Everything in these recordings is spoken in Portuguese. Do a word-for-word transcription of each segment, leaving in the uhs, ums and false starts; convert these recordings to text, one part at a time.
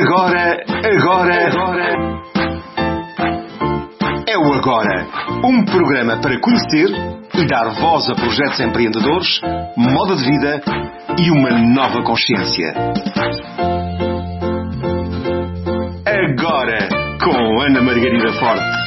Agora, agora, agora. É o Agora, um programa para conhecer e dar voz a projetos empreendedores, moda de vida e uma nova consciência. Agora, com Ana Margarida Forte.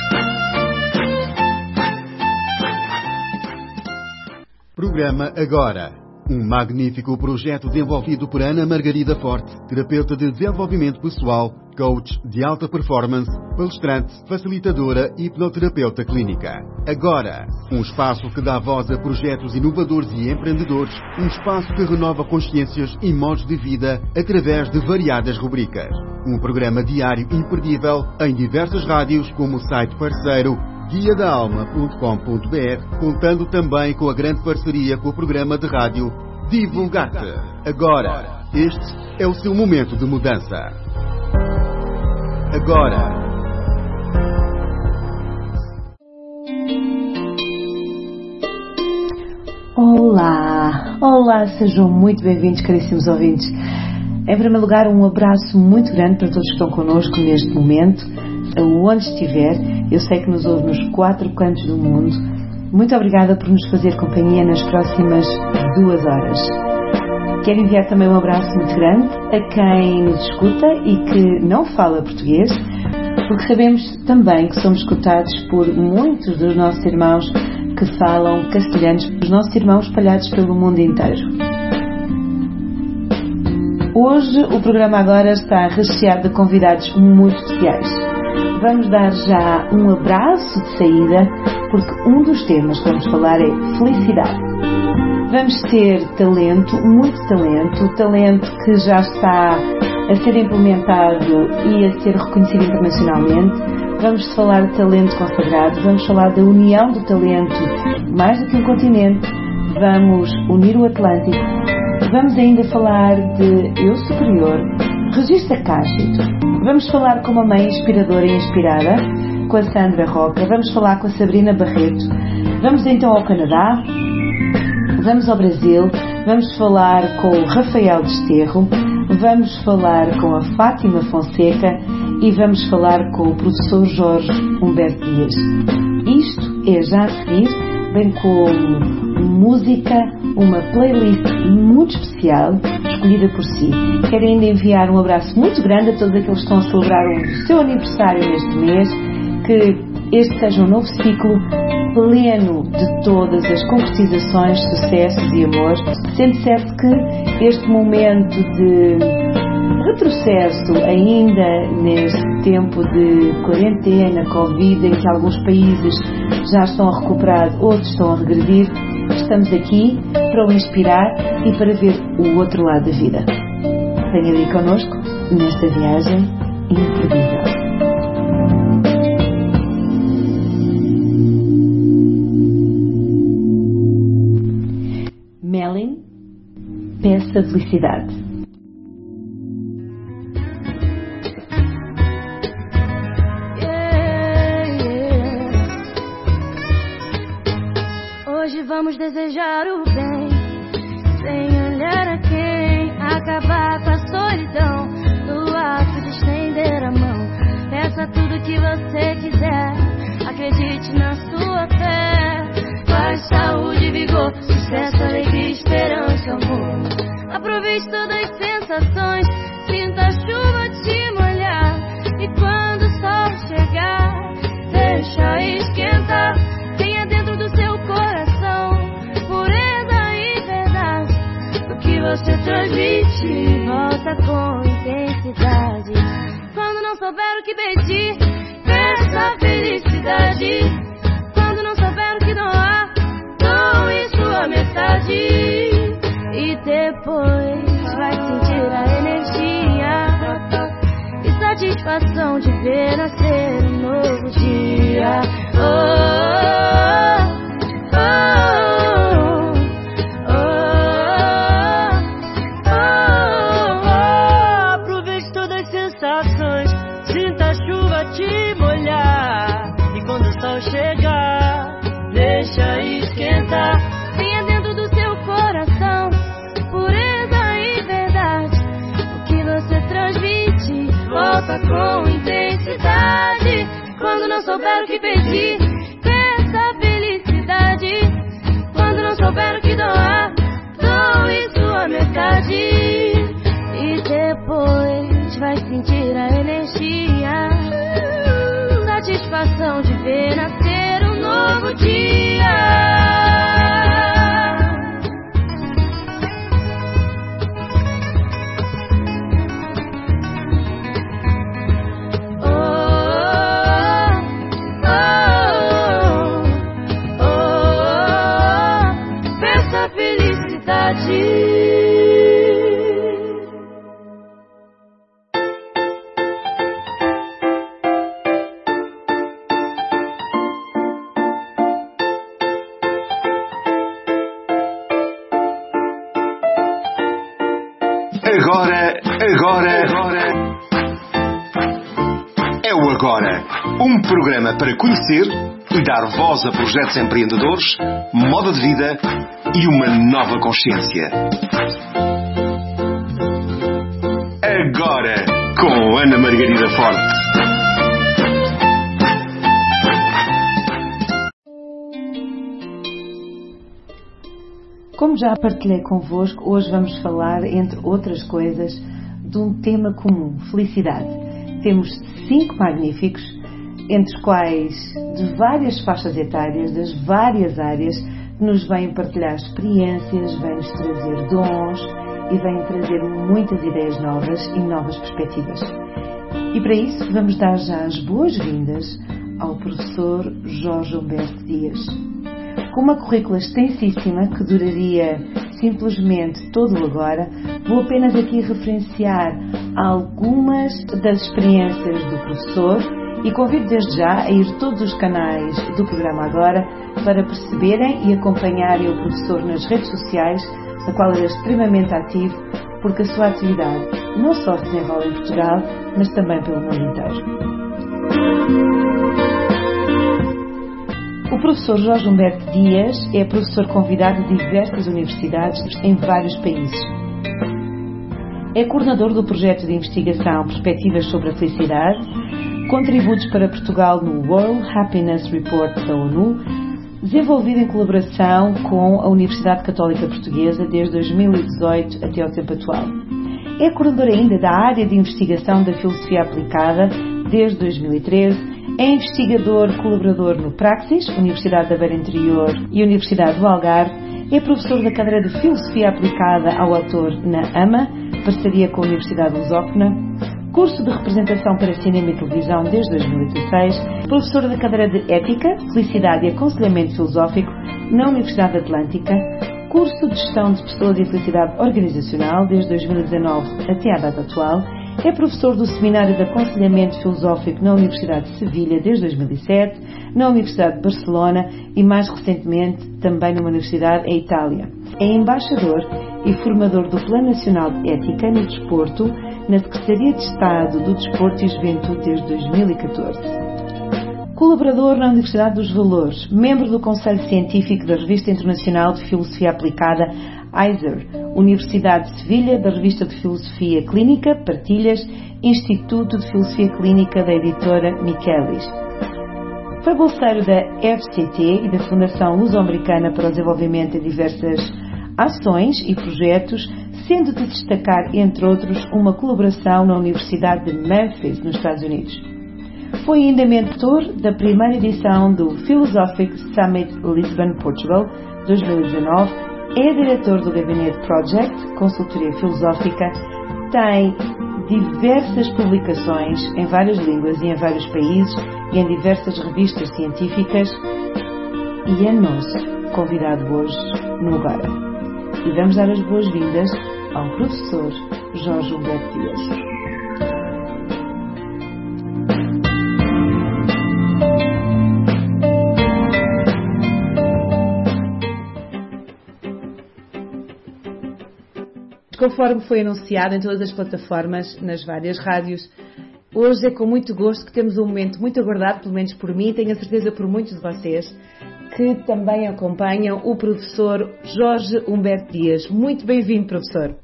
Programa Agora, um magnífico projeto desenvolvido por Ana Margarida Forte, terapeuta de desenvolvimento pessoal, coach de alta performance, palestrante, facilitadora e hipnoterapeuta clínica. Agora, um espaço que dá voz a projetos inovadores e empreendedores, um espaço que renova consciências e modos de vida através de variadas rubricas. Um programa diário imperdível em diversas rádios como o site parceiro guia da alma ponto com ponto br, contando também com a grande parceria com o programa de rádio Divulgar-te. Agora, este é o seu momento de mudança. Agora. Olá, olá, sejam muito bem-vindos, caríssimos ouvintes. Em primeiro lugar, um abraço muito grande para todos que estão connosco neste momento, onde estiver. Eu sei que nos ouve nos quatro cantos do mundo. Muito obrigada por nos fazer companhia nas próximas duas horas. Quero enviar também um abraço muito grande a quem nos escuta e que não fala português, porque sabemos também que somos escutados por muitos dos nossos irmãos que falam castelhano, os nossos irmãos espalhados pelo mundo inteiro. Hoje o programa Agora está recheado de convidados muito especiais. Vamos dar já um abraço de saída, porque um dos temas que vamos falar é felicidade. Vamos ter talento, muito talento, talento que já está a ser implementado e a ser reconhecido internacionalmente. Vamos falar de talento consagrado, vamos falar da união do talento mais do que um continente, vamos unir o Atlântico, vamos ainda falar de eu superior, registro acástico, vamos falar com uma mãe inspiradora e inspirada, com a Sandra Roca, vamos falar com a Sabrina Barreto, vamos então ao Canadá, vamos ao Brasil, vamos falar com o Rafael Desterro, vamos falar com a Fátima Fonseca e vamos falar com o professor Jorge Humberto Dias. Isto é já a seguir, bem como música, uma playlist muito especial, escolhida por si. Quero ainda enviar um abraço muito grande a todos aqueles que estão a celebrar o seu aniversário neste mês, que este seja um novo ciclo pleno de todas as concretizações, sucessos e amor, sendo certo que este momento de retrocesso ainda neste tempo de quarentena, Covid, em que alguns países já estão a recuperar, outros estão a regredir, estamos aqui para o inspirar e para ver o outro lado da vida. Venha aí connosco nesta viagem imperdível. Melin, peça felicidade. Vamos desejar o bem, sem olhar a quem, acabar com a solidão, no ato de estender a mão. Peça tudo que você quiser, acredite na sua fé. Paz, saúde, vigor, sucesso, alegria, esperança, amor. Aproveite todas as sensações, sinta a chuva te molhar. E quando o sol chegar, deixa esquentar. Tenha dentro do seu coração pureza e verdade. O que você transmite volta com intensidade. Quando não souber o que pedir, peça felicidade. Quando não souber o que doar, doe sua metade. E depois vai sentir a energia e satisfação de ver nascer um novo dia. Oh, oh, oh, oh, oh, oh. Aproveite todas as sensações, sinta a chuva te molhar. E quando o sol chegar, deixa esquentar. Tenha dentro do seu coração pureza e verdade. O que você transmite faça com intensidade. Quando não souber o que pedir, peça felicidade. Quando não souber o que doar, doe sua metade. E depois vai sentir a energia, satisfação de ver nascer um novo dia. Agora, agora, agora. É o Agora. Um programa para conhecer e dar voz a projetos empreendedores, moda de vida e uma nova consciência. Agora, com Ana Margarida Forte. Como já partilhei convosco, hoje vamos falar, entre outras coisas, de um tema comum, felicidade. Temos cinco magníficos, entre os quais, de várias faixas etárias, das várias áreas, nos vêm partilhar experiências, vêm-nos trazer dons e vêm trazer muitas ideias novas e novas perspectivas. E para isso vamos dar já as boas-vindas ao professor Jorge Humberto Dias. Com uma currícula extensíssima que duraria simplesmente todo o agora, vou apenas aqui referenciar algumas das experiências do professor e convido desde já a ir a todos os canais do programa Agora para perceberem e acompanharem o professor nas redes sociais, na qual ele é extremamente ativo, porque a sua atividade não só se desenvolve em Portugal, mas também pelo mundo inteiro. O professor Jorge Humberto Dias é professor convidado de diversas universidades em vários países. É coordenador do projeto de investigação Perspectivas sobre a Felicidade, contributos para Portugal no World Happiness Report da ONU, desenvolvido em colaboração com a Universidade Católica Portuguesa desde dois mil e dezoito até ao tempo atual. É coordenador ainda da área de investigação da filosofia aplicada desde dois mil e treze. É investigador colaborador no Praxis, Universidade da Beira Interior e Universidade do Algarve. É professor da cadeira de Filosofia Aplicada ao Autor na AMA, parceria com a Universidade Lusófona. Curso de Representação para Cinema e Televisão desde dois mil e dezesseis. Professor da cadeira de Ética, Felicidade e Aconselhamento Filosófico na Universidade Atlântica. Curso de Gestão de Pessoas e Felicidade Organizacional desde dois mil e dezanove até à data atual. É professor do Seminário de Aconselhamento Filosófico na Universidade de Sevilha desde dois mil e sete, na Universidade de Barcelona e, mais recentemente, também numa universidade em Itália. É embaixador e formador do Plano Nacional de Ética no Desporto, na Secretaria de Estado do Desporto e Juventude desde dois mil e catorze. Colaborador na Universidade dos Valores, membro do Conselho Científico da Revista Internacional de Filosofia Aplicada I S E R, Universidade de Sevilha, da Revista de Filosofia Clínica, Partilhas, Instituto de Filosofia Clínica da editora Michaelis. Foi bolseiro da F C T e da Fundação Luso-Americana para o Desenvolvimento de diversas ações e projetos, sendo de destacar, entre outros, uma colaboração na Universidade de Memphis, nos Estados Unidos. Foi ainda mentor da primeira edição do Philosophic Summit Lisbon, Portugal, dois mil e dezanove, é diretor do Gabinete Project, consultoria filosófica, tem diversas publicações em várias línguas e em vários países e em diversas revistas científicas e é nosso convidado hoje no Agora. E vamos dar as boas-vindas ao professor Jorge Humberto Dias. Conforme foi anunciado em todas as plataformas, nas várias rádios, hoje é com muito gosto que temos um momento muito aguardado, pelo menos por mim, tenho a certeza por muitos de vocês, que também acompanham o professor Jorge Humberto Dias. Muito bem-vindo, professor.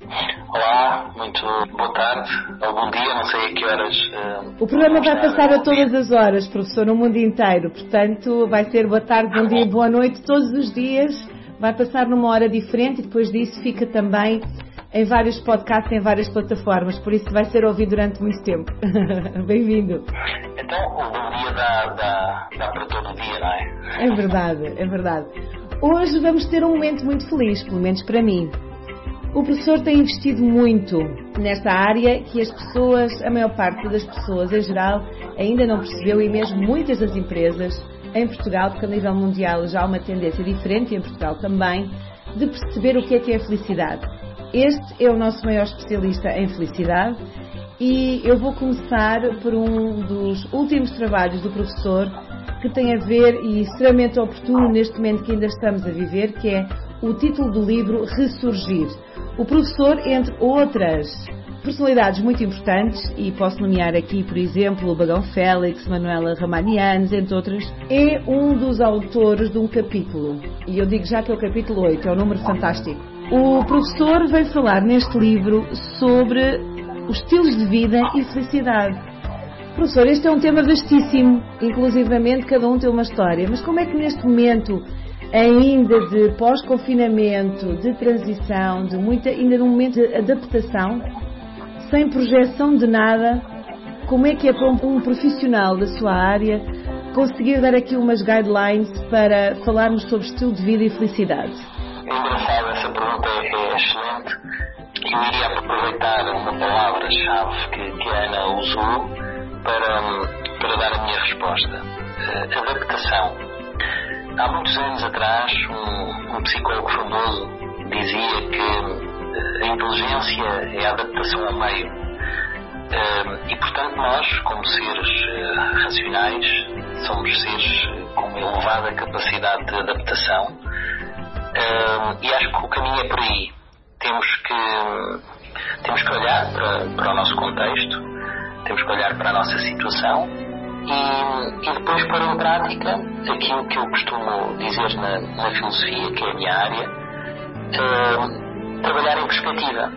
Olá, muito boa tarde, ou bom dia, não sei a que horas. Uh, o programa vai passar a todas as horas, professor, no mundo inteiro. Portanto, vai ser boa tarde, bom dia e boa noite todos os dias. Vai passar numa hora diferente e depois disso fica também em vários podcasts, em várias plataformas. Por isso vai ser ouvido durante muito tempo. Bem-vindo. Então, o bom dia dá, dá, dá para todo o dia, não é? É verdade, é verdade. Hoje vamos ter um momento muito feliz, pelo menos para mim. O professor tem investido muito nesta área que as pessoas, a maior parte das pessoas em geral, ainda não percebeu, e mesmo muitas das empresas em Portugal, porque a nível mundial já há uma tendência diferente, e em Portugal também, de perceber o que é que é felicidade. Este é o nosso maior especialista em felicidade e eu vou começar por um dos últimos trabalhos do professor que tem a ver, e extremamente oportuno neste momento que ainda estamos a viver, que é o título do livro Ressurgir. O professor, entre outras personalidades muito importantes, e posso nomear aqui, por exemplo, o Bagão Félix, Manuela Ramanianes, entre outras, é um dos autores de um capítulo, e eu digo já que é o capítulo oito, é um número fantástico. O professor vai falar neste livro sobre os estilos de vida e felicidade. Professor, este é um tema vastíssimo, inclusivamente cada um tem uma história, mas como é que neste momento, ainda de pós-confinamento, de transição, de muita, ainda num momento de adaptação, sem projeção de nada, como é que é para um, um profissional da sua área conseguir dar aqui umas guidelines para falarmos sobre estilo de vida e felicidade? É engraçado, essa pergunta é, é excelente. Eu iria aproveitar uma palavra-chave que, que a Ana usou para, para dar a minha resposta. Uh, adaptação. Há muitos anos atrás, um, um psicólogo famoso dizia que a inteligência é a adaptação ao meio. Uh, e, portanto, nós, como seres uh, racionais, somos seres com uma elevada capacidade de adaptação. Uh, e acho que o caminho é por aí. Temos que, temos que olhar para, para o nosso contexto, temos que olhar para a nossa situação e, e depois pôr em prática aquilo que eu costumo dizer na, na filosofia, que é a minha área, uh, trabalhar em perspectiva.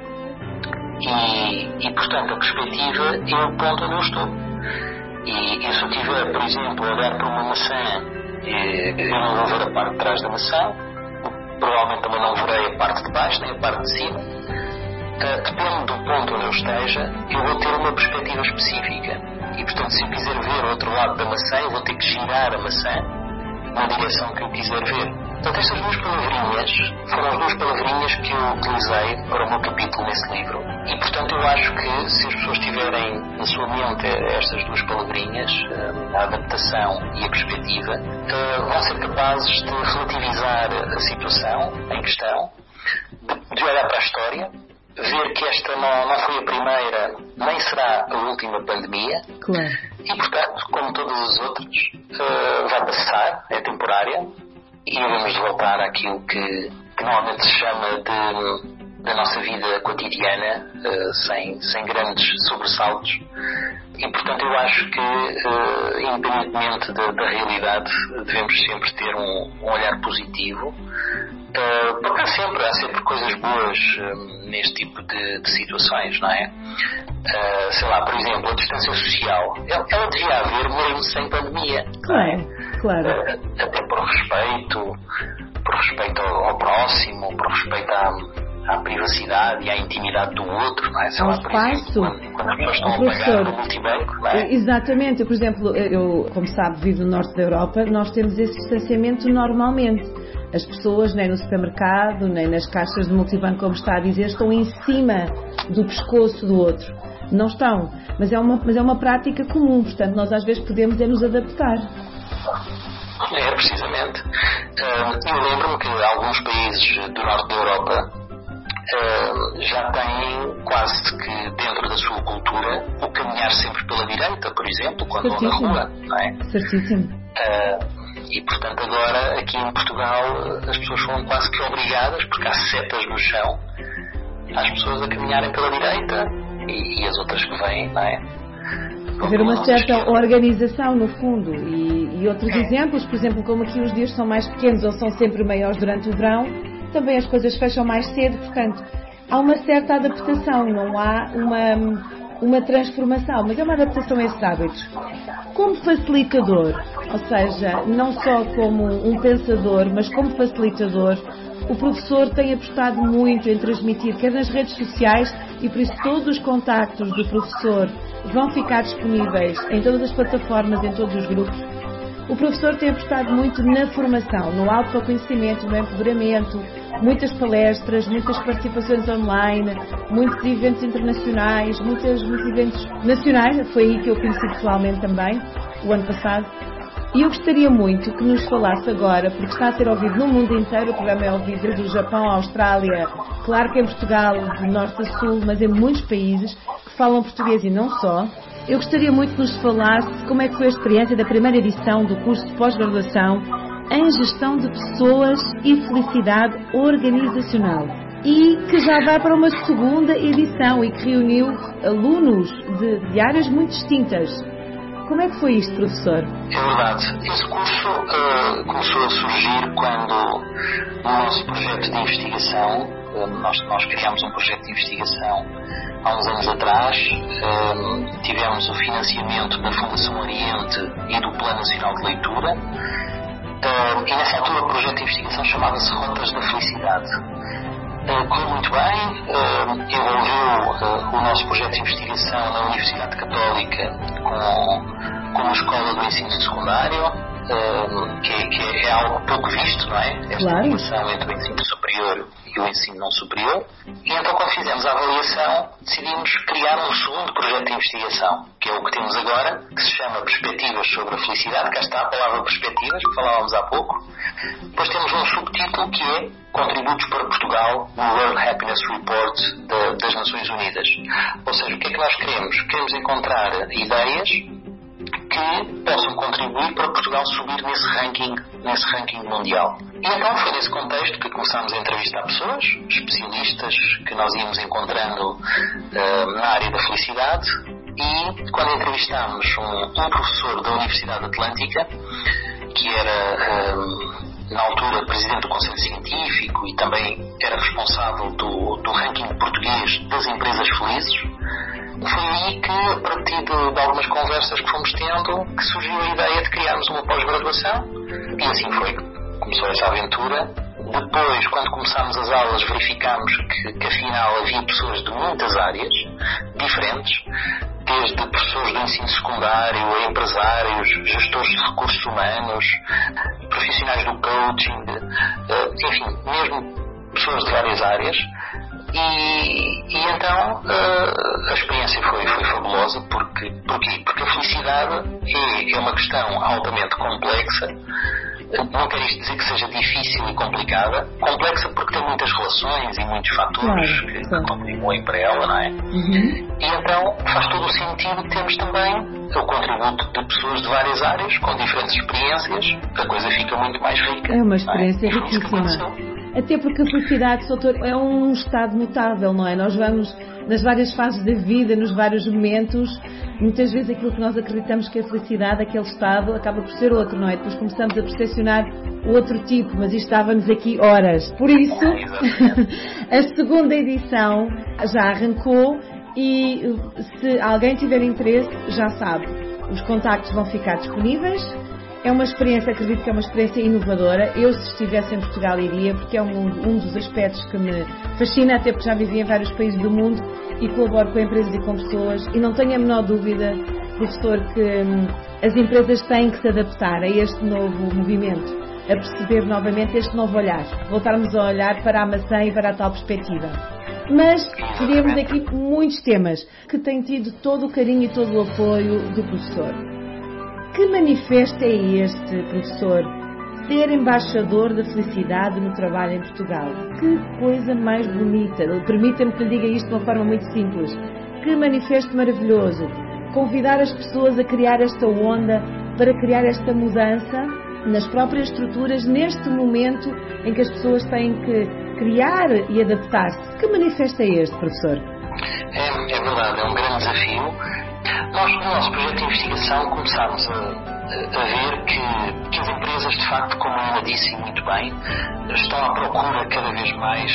E, e, portanto, a perspectiva é o ponto onde eu estou. E, e se eu tiver, por exemplo, a olhar para uma maçã, eu não vou ver a parte de trás da maçã, provavelmente também não verei a parte de baixo, nem a parte de cima. Uh, depende do ponto onde eu esteja, eu vou ter uma perspectiva específica. E, portanto, se eu quiser ver o outro lado da maçã, eu vou ter que girar a maçã na direção que eu quiser ver. Portanto, estas duas palavrinhas foram as duas palavrinhas que eu utilizei para o meu capítulo nesse livro. E, portanto, eu acho que se as pessoas tiverem na sua mente estas duas palavrinhas, a adaptação e a perspectiva, vão ser capazes de relativizar a situação em questão, de olhar para a história, ver que esta não, não foi a primeira, nem será a última pandemia. Claro. E, portanto, como todas as outras, uh, vai passar, é temporária, e vamos voltar àquilo que, que normalmente se chama de, da nossa vida cotidiana, uh, sem, sem grandes sobressaltos. E, portanto, eu acho que, uh, independentemente da, da realidade, devemos sempre ter um, um olhar positivo. Uh, porque há sempre, há sempre coisas boas uh, neste tipo de, de situações, não é? Uh, sei lá, por exemplo, a distância social. Ela, ela devia haver mesmo sem pandemia. Claro, claro. Uh, até por respeito, por respeito ao, ao próximo, por respeito à, à privacidade e à intimidade do outro, não é? Sei ao lá, por espaço. exemplo, quando, quando as pessoas estão oh, a pagar no multibanco, não é? Exatamente. Eu, por exemplo, eu, como sabe, vivo no norte da Europa, nós temos esse distanciamento normalmente. As pessoas, nem no supermercado, nem nas caixas de multibanco, como está a dizer, estão em cima do pescoço do outro. Não estão. Mas é uma, mas é uma prática comum. Portanto, nós às vezes podemos é nos adaptar. É, precisamente. Eu lembro-me que alguns países do norte da Europa já têm quase que dentro da sua cultura o caminhar sempre pela direita, por exemplo, quando vão na rua. Não é? Certíssimo. E, portanto, agora, aqui em Portugal, as pessoas foram quase que obrigadas, porque há setas no chão, às pessoas a caminharem pela direita e, e as outras que vêm, não é? Haver uma certa organização, no fundo. E, e outros é. exemplos, por exemplo, como aqui os dias são mais pequenos ou são sempre maiores durante o verão, também as coisas fecham mais cedo, portanto, há uma certa adaptação, não há uma, uma transformação, mas é uma adaptação a esses hábitos. Como facilitador, ou seja, não só como um pensador, mas como facilitador, o professor tem apostado muito em transmitir, quer nas redes sociais, e por isso todos os contactos do professor vão ficar disponíveis em todas as plataformas, em todos os grupos. O professor tem apostado muito na formação, no autoconhecimento, no empoderamento, muitas palestras, muitas participações online, muitos eventos internacionais, muitos, muitos eventos nacionais. Foi aí que eu conheci pessoalmente também, o ano passado. E eu gostaria muito que nos falasse agora, porque está a ser ouvido no mundo inteiro, o programa é ouvido desde o Japão à Austrália, claro que em Portugal, de norte a sul, mas em muitos países que falam português e não só. Eu gostaria muito que nos falasse como é que foi a experiência da primeira edição do curso de pós-graduação em Gestão de Pessoas e Felicidade Organizacional, e que já vai para uma segunda edição e que reuniu alunos de, de áreas muito distintas. Como é que foi isto, professor? É verdade. Esse curso uh, começou a surgir quando, no nosso projeto de investigação, uh, nós, nós criámos um projeto de investigação há uns anos atrás, uh, tivemos o financiamento da Fundação Oriente e do Plano Nacional de Leitura, uh, e nessa altura o projeto de investigação chamava-se Rotas da Felicidade. Uh, correu muito bem, uh, envolveu uh, o nosso projeto de investigação na Universidade Católica com, com a Escola do Ensino Secundário, uh, que, que é algo pouco visto, não é? Esta claro. Relação entre o ensino superior e o ensino não superior. E então, quando fizemos a avaliação, decidimos criar um segundo projeto de investigação, que é o que temos agora, que se chama Perspectivas sobre a Felicidade. Cá está a palavra perspectivas, que falávamos há pouco. Depois temos um subtítulo que é Contributos para Portugal no World Happiness Report de, das Nações Unidas. Ou seja, o que é que nós queremos? Queremos encontrar ideias que possam contribuir para Portugal subir nesse ranking, nesse ranking mundial. E então foi nesse contexto que começámos a entrevistar pessoas, especialistas que nós íamos encontrando uh, na área da felicidade, e quando entrevistámos um, um professor da Universidade Atlântica, que era uh, na altura presidente do Conselho Científico e também era responsável do, do ranking português das empresas felizes, foi aí que, a partir de, de algumas conversas que fomos tendo, que surgiu a ideia de criarmos uma pós-graduação, e assim foi. Começou essa aventura. Depois, quando começámos as aulas, verificámos que, que afinal havia pessoas de muitas áreas diferentes, desde professores do ensino secundário, a empresários, gestores de recursos humanos, profissionais do coaching, enfim, mesmo pessoas de várias áreas. E, e então uh, a experiência foi, foi fabulosa. Porque, porquê? Porque a felicidade é, é uma questão altamente complexa. Não quero isto dizer que seja difícil e complicada. Complexa porque tem muitas relações e muitos fatores claro, que, claro. que contribuem para ela, não é? Uhum. E então faz todo o sentido termos também o contributo de pessoas de várias áreas, com diferentes experiências. A coisa fica muito mais rica. É uma experiência não é? riquíssima. Até porque a felicidade, doutor, é um estado mutável, não é? Nós vamos nas várias fases da vida, nos vários momentos, muitas vezes aquilo que nós acreditamos que é felicidade, aquele estado, acaba por ser outro, não é? Depois começamos a percepcionar outro tipo, mas isto estava-nos aqui horas. Por isso, a segunda edição já arrancou e se alguém tiver interesse, já sabe, os contactos vão ficar disponíveis. É uma experiência, acredito que é uma experiência inovadora. Eu, se estivesse em Portugal, iria, porque é um, um dos aspectos que me fascina, até porque já vivi em vários países do mundo e colaboro com empresas e com pessoas, e não tenho a menor dúvida, professor, que hum, as empresas têm que se adaptar a este novo movimento, a perceber novamente este novo olhar, voltarmos a olhar para a maçã e para a tal perspectiva. Mas teríamos aqui muitos temas que têm tido todo o carinho e todo o apoio do professor. Que manifesto é este, professor? Ser embaixador da felicidade no trabalho em Portugal. Que coisa mais bonita. Permita-me que lhe diga isto de uma forma muito simples. Que manifesto maravilhoso. Convidar as pessoas a criar esta onda, para criar esta mudança nas próprias estruturas, neste momento em que as pessoas têm que criar e adaptar-se. Que manifesto é este, professor? É, é verdade, é um grande desafio. Nós, no nosso projeto de investigação, começámos a, a ver que, que as empresas, de facto, como a Ana disse muito bem, estão à procura cada vez mais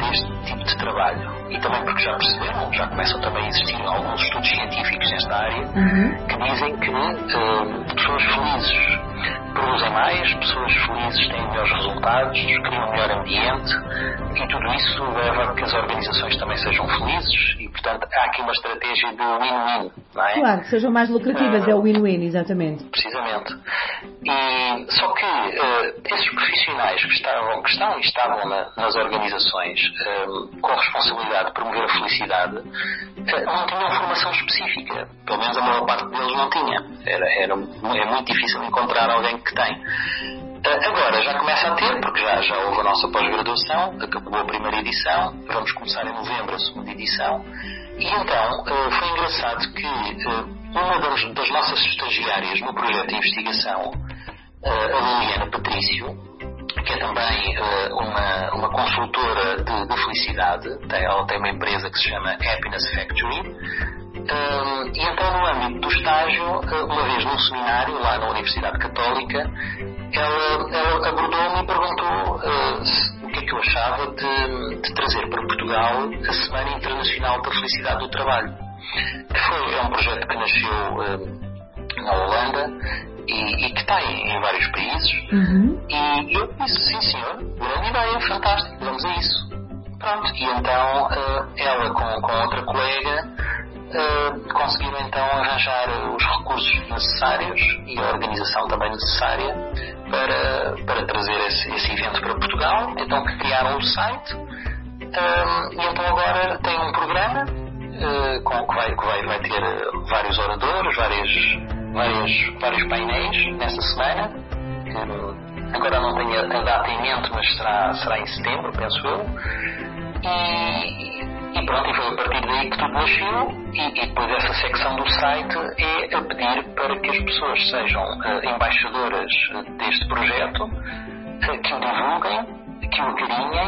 deste tipo de trabalho. E também porque já perceberam, já começam também a existir alguns estudos científicos nesta área, uhum. que dizem que uh, pessoas felizes produzem mais, pessoas felizes têm melhores resultados, criam um melhor ambiente, e tudo isso leva a que as organizações também sejam felizes, e portanto há aqui uma estratégia de win-win, não é? Claro, que sejam mais lucrativas, uh, é o win-win, exatamente. Precisamente. E, só que uh, esses profissionais que, estavam, que estão e estavam na, nas organizações uh, com a responsabilidade de promover a felicidade, uh, não tinham formação específica. Pelo menos a maior parte deles não tinha. Era, era, é muito difícil encontrar alguém que tem. Uh, agora já começa a ter, porque já, já houve a nossa pós-graduação, acabou a primeira edição, vamos começar em novembro a segunda edição, e então uh, foi engraçado que uh, uma das, das nossas estagiárias no projeto de investigação, uh, a Liliana Patrício, que é também uh, uma, uma consultora de, de felicidade, tem, ela tem uma empresa que se chama Happiness Factory. Um, e então no âmbito do estágio, uma vez num seminário lá na Universidade Católica, ela, ela abordou-me e perguntou uh, se, o que é que eu achava de, de trazer para Portugal a Semana Internacional da Felicidade do Trabalho, que foi, é um projeto que nasceu uh, na Holanda e, e que está em, em vários países. Uhum. E eu disse, sim senhor, grande ideia, fantástico, vamos a isso. Pronto, e então uh, ela com, com outra colega Uh, conseguiram então arranjar os recursos necessários e a organização também necessária para, para trazer esse, esse evento para Portugal. Então criaram o site uh, e então agora tem um programa uh, com, que, vai, que vai, vai ter vários oradores, vários, vários, vários painéis nesta semana. Uh, agora não tenho a data em mente, mas será, será em setembro, penso eu. E, E pronto, e foi a partir daí que tudo nasceu, e, e depois essa secção do site é a pedir para que as pessoas sejam uh, embaixadoras deste projeto, uh, que o divulguem, que o acarinhem,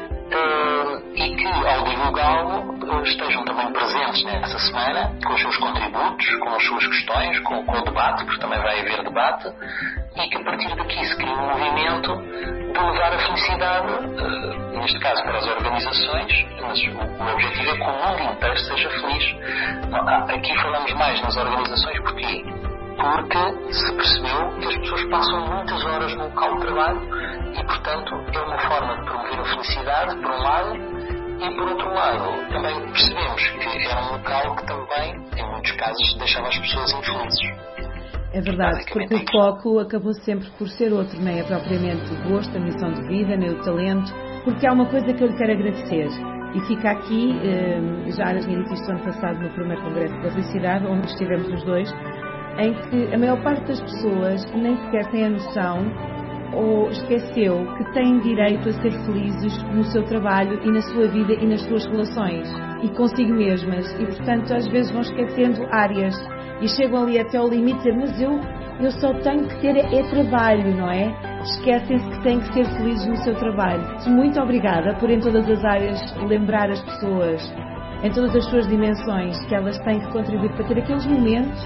uh, e que ao divulgá-lo uh, estejam também presentes nessa semana, com os seus contributos, com as suas questões, com, com o debate, porque também vai haver debate, e que a partir daqui se cria um movimento de levar a felicidade, uh, neste caso para as organizações, mas o, o objetivo é que o mundo inteiro seja feliz. Aqui falamos mais nas organizações, porquê? Porque se percebeu que as pessoas passam muitas horas no local de trabalho e, portanto, é uma forma de promover a felicidade, por um lado, e, por outro lado, também percebemos que era um local que também, em muitos casos, deixava as pessoas infelizes. É verdade, porque o foco acabou sempre por ser outro, não é propriamente o gosto, a missão de vida, nem o talento, porque há uma coisa que eu lhe quero agradecer, e fica aqui, já já tinha dito isto ano passado no primeiro Congresso da Felicidade, onde estivemos os dois, em que a maior parte das pessoas nem sequer tem a noção ou esqueceu que têm direito a ser felizes no seu trabalho e na sua vida e nas suas relações, e consigo mesmas, e portanto às vezes vão esquecendo áreas e chegam ali até ao limite de dizer, mas eu, eu só tenho que ter é trabalho, não é? Esquecem-se que têm que ser felizes no seu trabalho. Muito obrigada por em todas as áreas lembrar as pessoas, em todas as suas dimensões, que elas têm que contribuir para ter aqueles momentos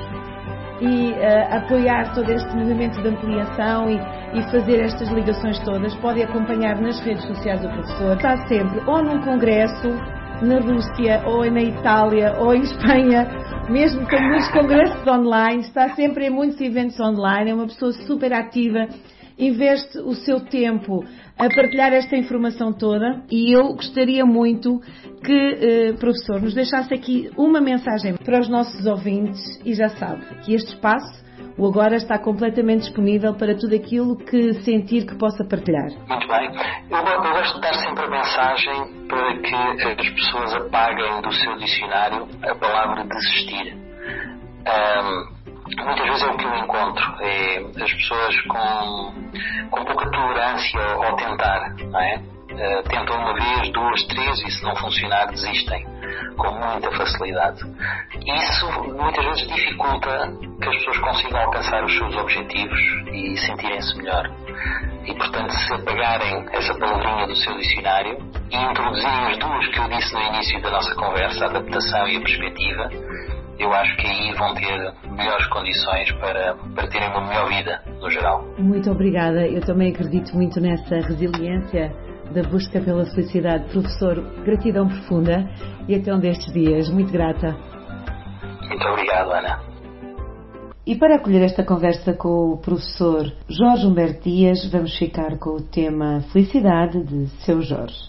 e uh, apoiar todo este movimento de ampliação e, e fazer estas ligações todas. Podem acompanhar nas redes sociais do professor. Está sempre ou num congresso na Rússia, ou na Itália, ou em Espanha, mesmo com muitos congressos online, está sempre em muitos eventos online, é uma pessoa super ativa, investe o seu tempo a partilhar esta informação toda, e eu gostaria muito que, eh, professor, nos deixasse aqui uma mensagem para os nossos ouvintes, e já sabe que este espaço, o Agora, está completamente disponível para tudo aquilo que sentir que possa partilhar. Muito bem. Eu, eu gosto de dar sempre a mensagem para que as pessoas apaguem do seu dicionário a palavra desistir. Um, muitas vezes é o que eu encontro, é as pessoas com, com pouca tolerância ao tentar, não é? Uh, tentam uma vez, duas, três, e se não funcionar desistem com muita facilidade. Isso muitas vezes dificulta que as pessoas consigam alcançar os seus objetivos e sentirem-se melhor. E portanto, se apagarem essa palavrinha do seu dicionário e introduzirem as duas que eu disse no início da nossa conversa, a adaptação e a perspectiva, eu acho que aí vão ter melhores condições para, para terem uma melhor vida no geral. Muito obrigada. Eu também acredito muito nessa resiliência da busca pela felicidade. Professor, gratidão profunda e até um destes dias. Muito grata. Muito obrigado, Ana. E para acolher esta conversa com o professor Jorge Humberto Dias, vamos ficar com o tema Felicidade de Seu Jorge.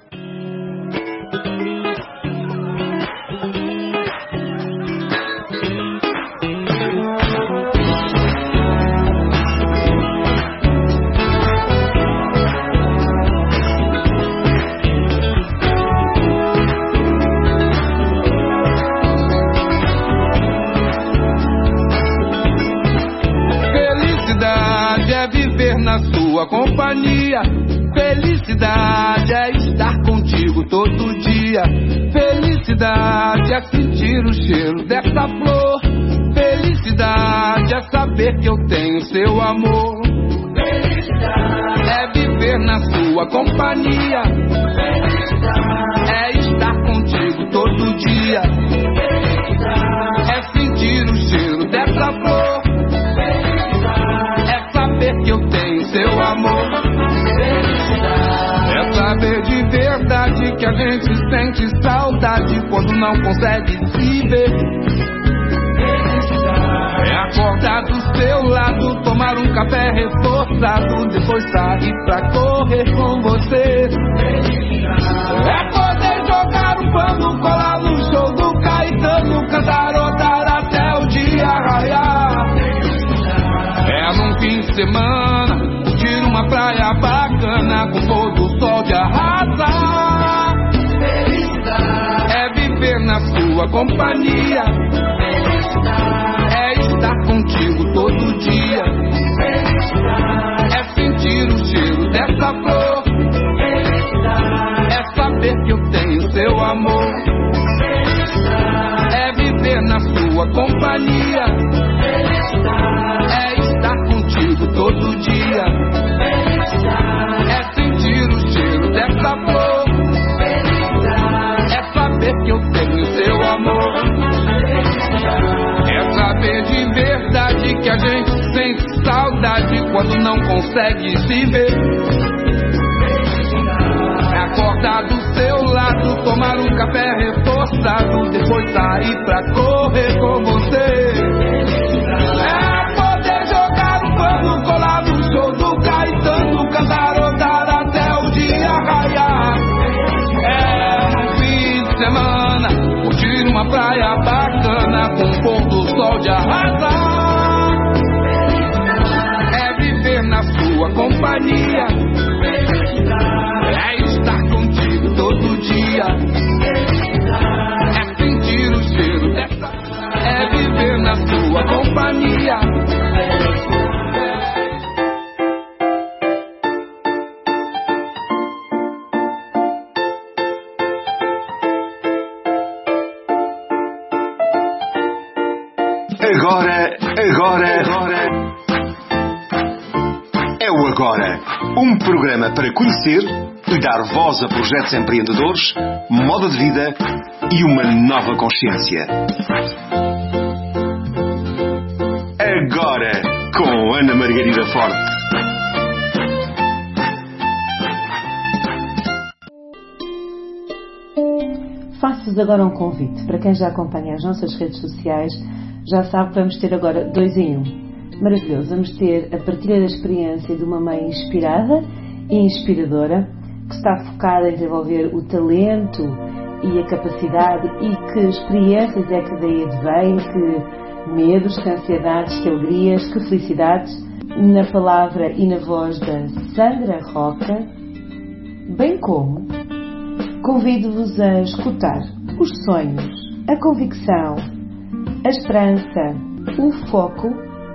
Na sua companhia, felicidade é estar contigo todo dia. Felicidade é sentir o cheiro dessa flor. Felicidade é saber que eu tenho seu amor. Felicidade é viver na sua companhia. Felicidade é estar contigo todo dia. Felicidade é sentir o cheiro dessa flor. Que eu tenho seu amor. É saber de verdade que a gente sente saudade quando não consegue se ver. É acordar do seu lado, tomar um café reforçado, depois sair pra correr com você. É poder jogar um pano, colar no show do Caetano, cantarotar até o dia raiar. É num fim de semana, curtir uma praia bacana, com pôr do sol de arrasar. Felicidade é viver na sua companhia. Felicidade é estar contigo todo dia. Felicidade é sentir o cheiro dessa flor. Felicidade é saber que eu tenho seu amor. Felicidade é viver na sua companhia. Felicidade é contigo todo dia. Felicidade é sentir o cheiro dessa flor. Felicidade é saber que eu tenho seu amor. Felicidade é saber de verdade que a gente sente saudade quando não consegue se ver. É acordar do seu lado, tomar um café reforçado, depois sair pra correr com você. É colar no show do Caetano, cantarotar até o dia raiar. É um fim de semana, curtir uma praia bacana, com o pôr do sol de arrasar. É viver na sua companhia. É estar contigo todo dia. É sentir o cheiro dessa. É viver na sua companhia. Agora, agora, agora. É o Agora. Um programa para conhecer e dar voz a projetos empreendedores, moda de vida e uma nova consciência. Agora, com Ana Margarida Forte. Faço-vos agora um convite. Para quem já acompanha as nossas redes sociais, já sabe que vamos ter agora dois em um. Maravilhoso. Vamos ter a partilha da experiência de uma mãe inspirada e inspiradora, que está focada em desenvolver o talento e a capacidade, e que experiências é que daí advém, que medos, que ansiedades, que alegrias, que felicidades, na palavra e na voz da Sandra Roca, bem como convido-vos a escutar os sonhos, a convicção, a esperança, o foco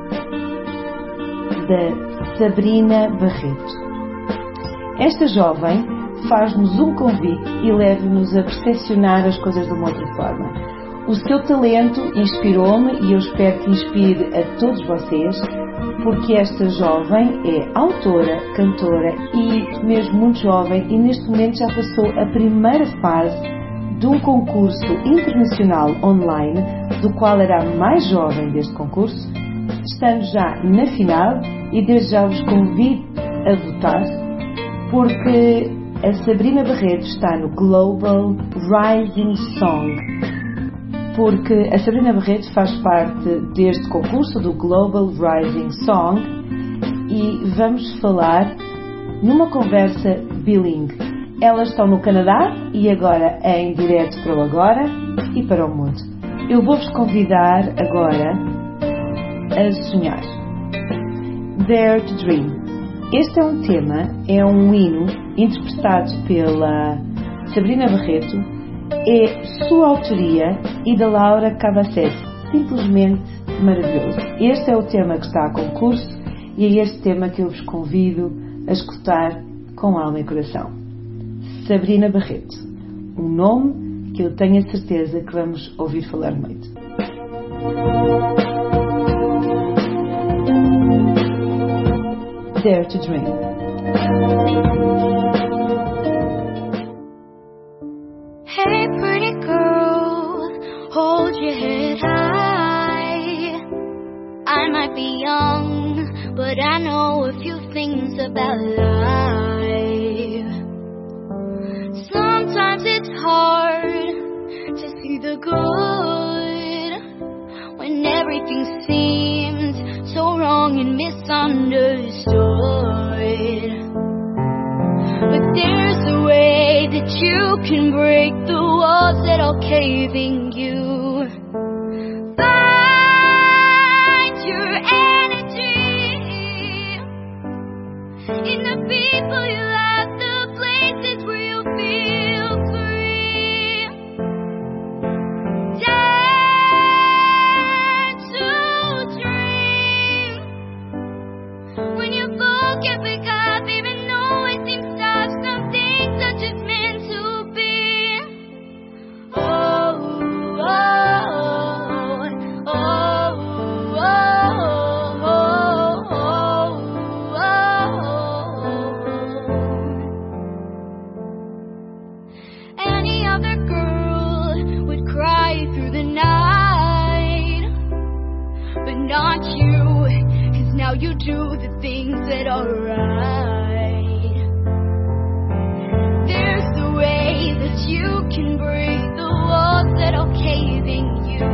da Sabrina Barreto. Esta jovem faz-nos um convite e leva-nos a percepcionar as coisas de uma outra forma. O seu talento inspirou-me e eu espero que inspire a todos vocês, porque esta jovem é autora, cantora e mesmo muito jovem, e neste momento já passou a primeira fase de um concurso internacional online, do qual era a mais jovem deste concurso, estando já na final, e desde já vos convido a votar, porque a Sabrina Barreto está no Global Rising Song, porque a Sabrina Barreto faz parte deste concurso do Global Rising Song e vamos falar numa conversa bilingue. Elas estão no Canadá e agora é em direto para o agora e para o mundo. Eu vou-vos convidar agora a sonhar. Dare to Dream. Este é um tema, é um hino interpretado pela Sabrina Barreto, é sua autoria e da Laura Cavacete. Simplesmente maravilhoso. Este é o tema que está a concurso e é este tema que eu vos convido a escutar com alma e coração. Sabrina Barreto, um nome que eu tenho a certeza que vamos ouvir falar muito. Dare to Dream. Hey pretty girl, hold your head high. I might be young, but I know a few things about life. Sometimes it's hard to see the good when everything seems so wrong and misunderstood. But there's a way that you can break the walls that are caving you. Find your energy in the people you love, the places where you feel free. Dare to dream. When you fall, get back up, even though it seems tough. Some things are just meant to be. Oh, oh, oh, oh, oh, oh, oh. Any other girl would cry through the night, but not you, 'cause now you do the things that are right. There's a way that you can break the walls that are caving you.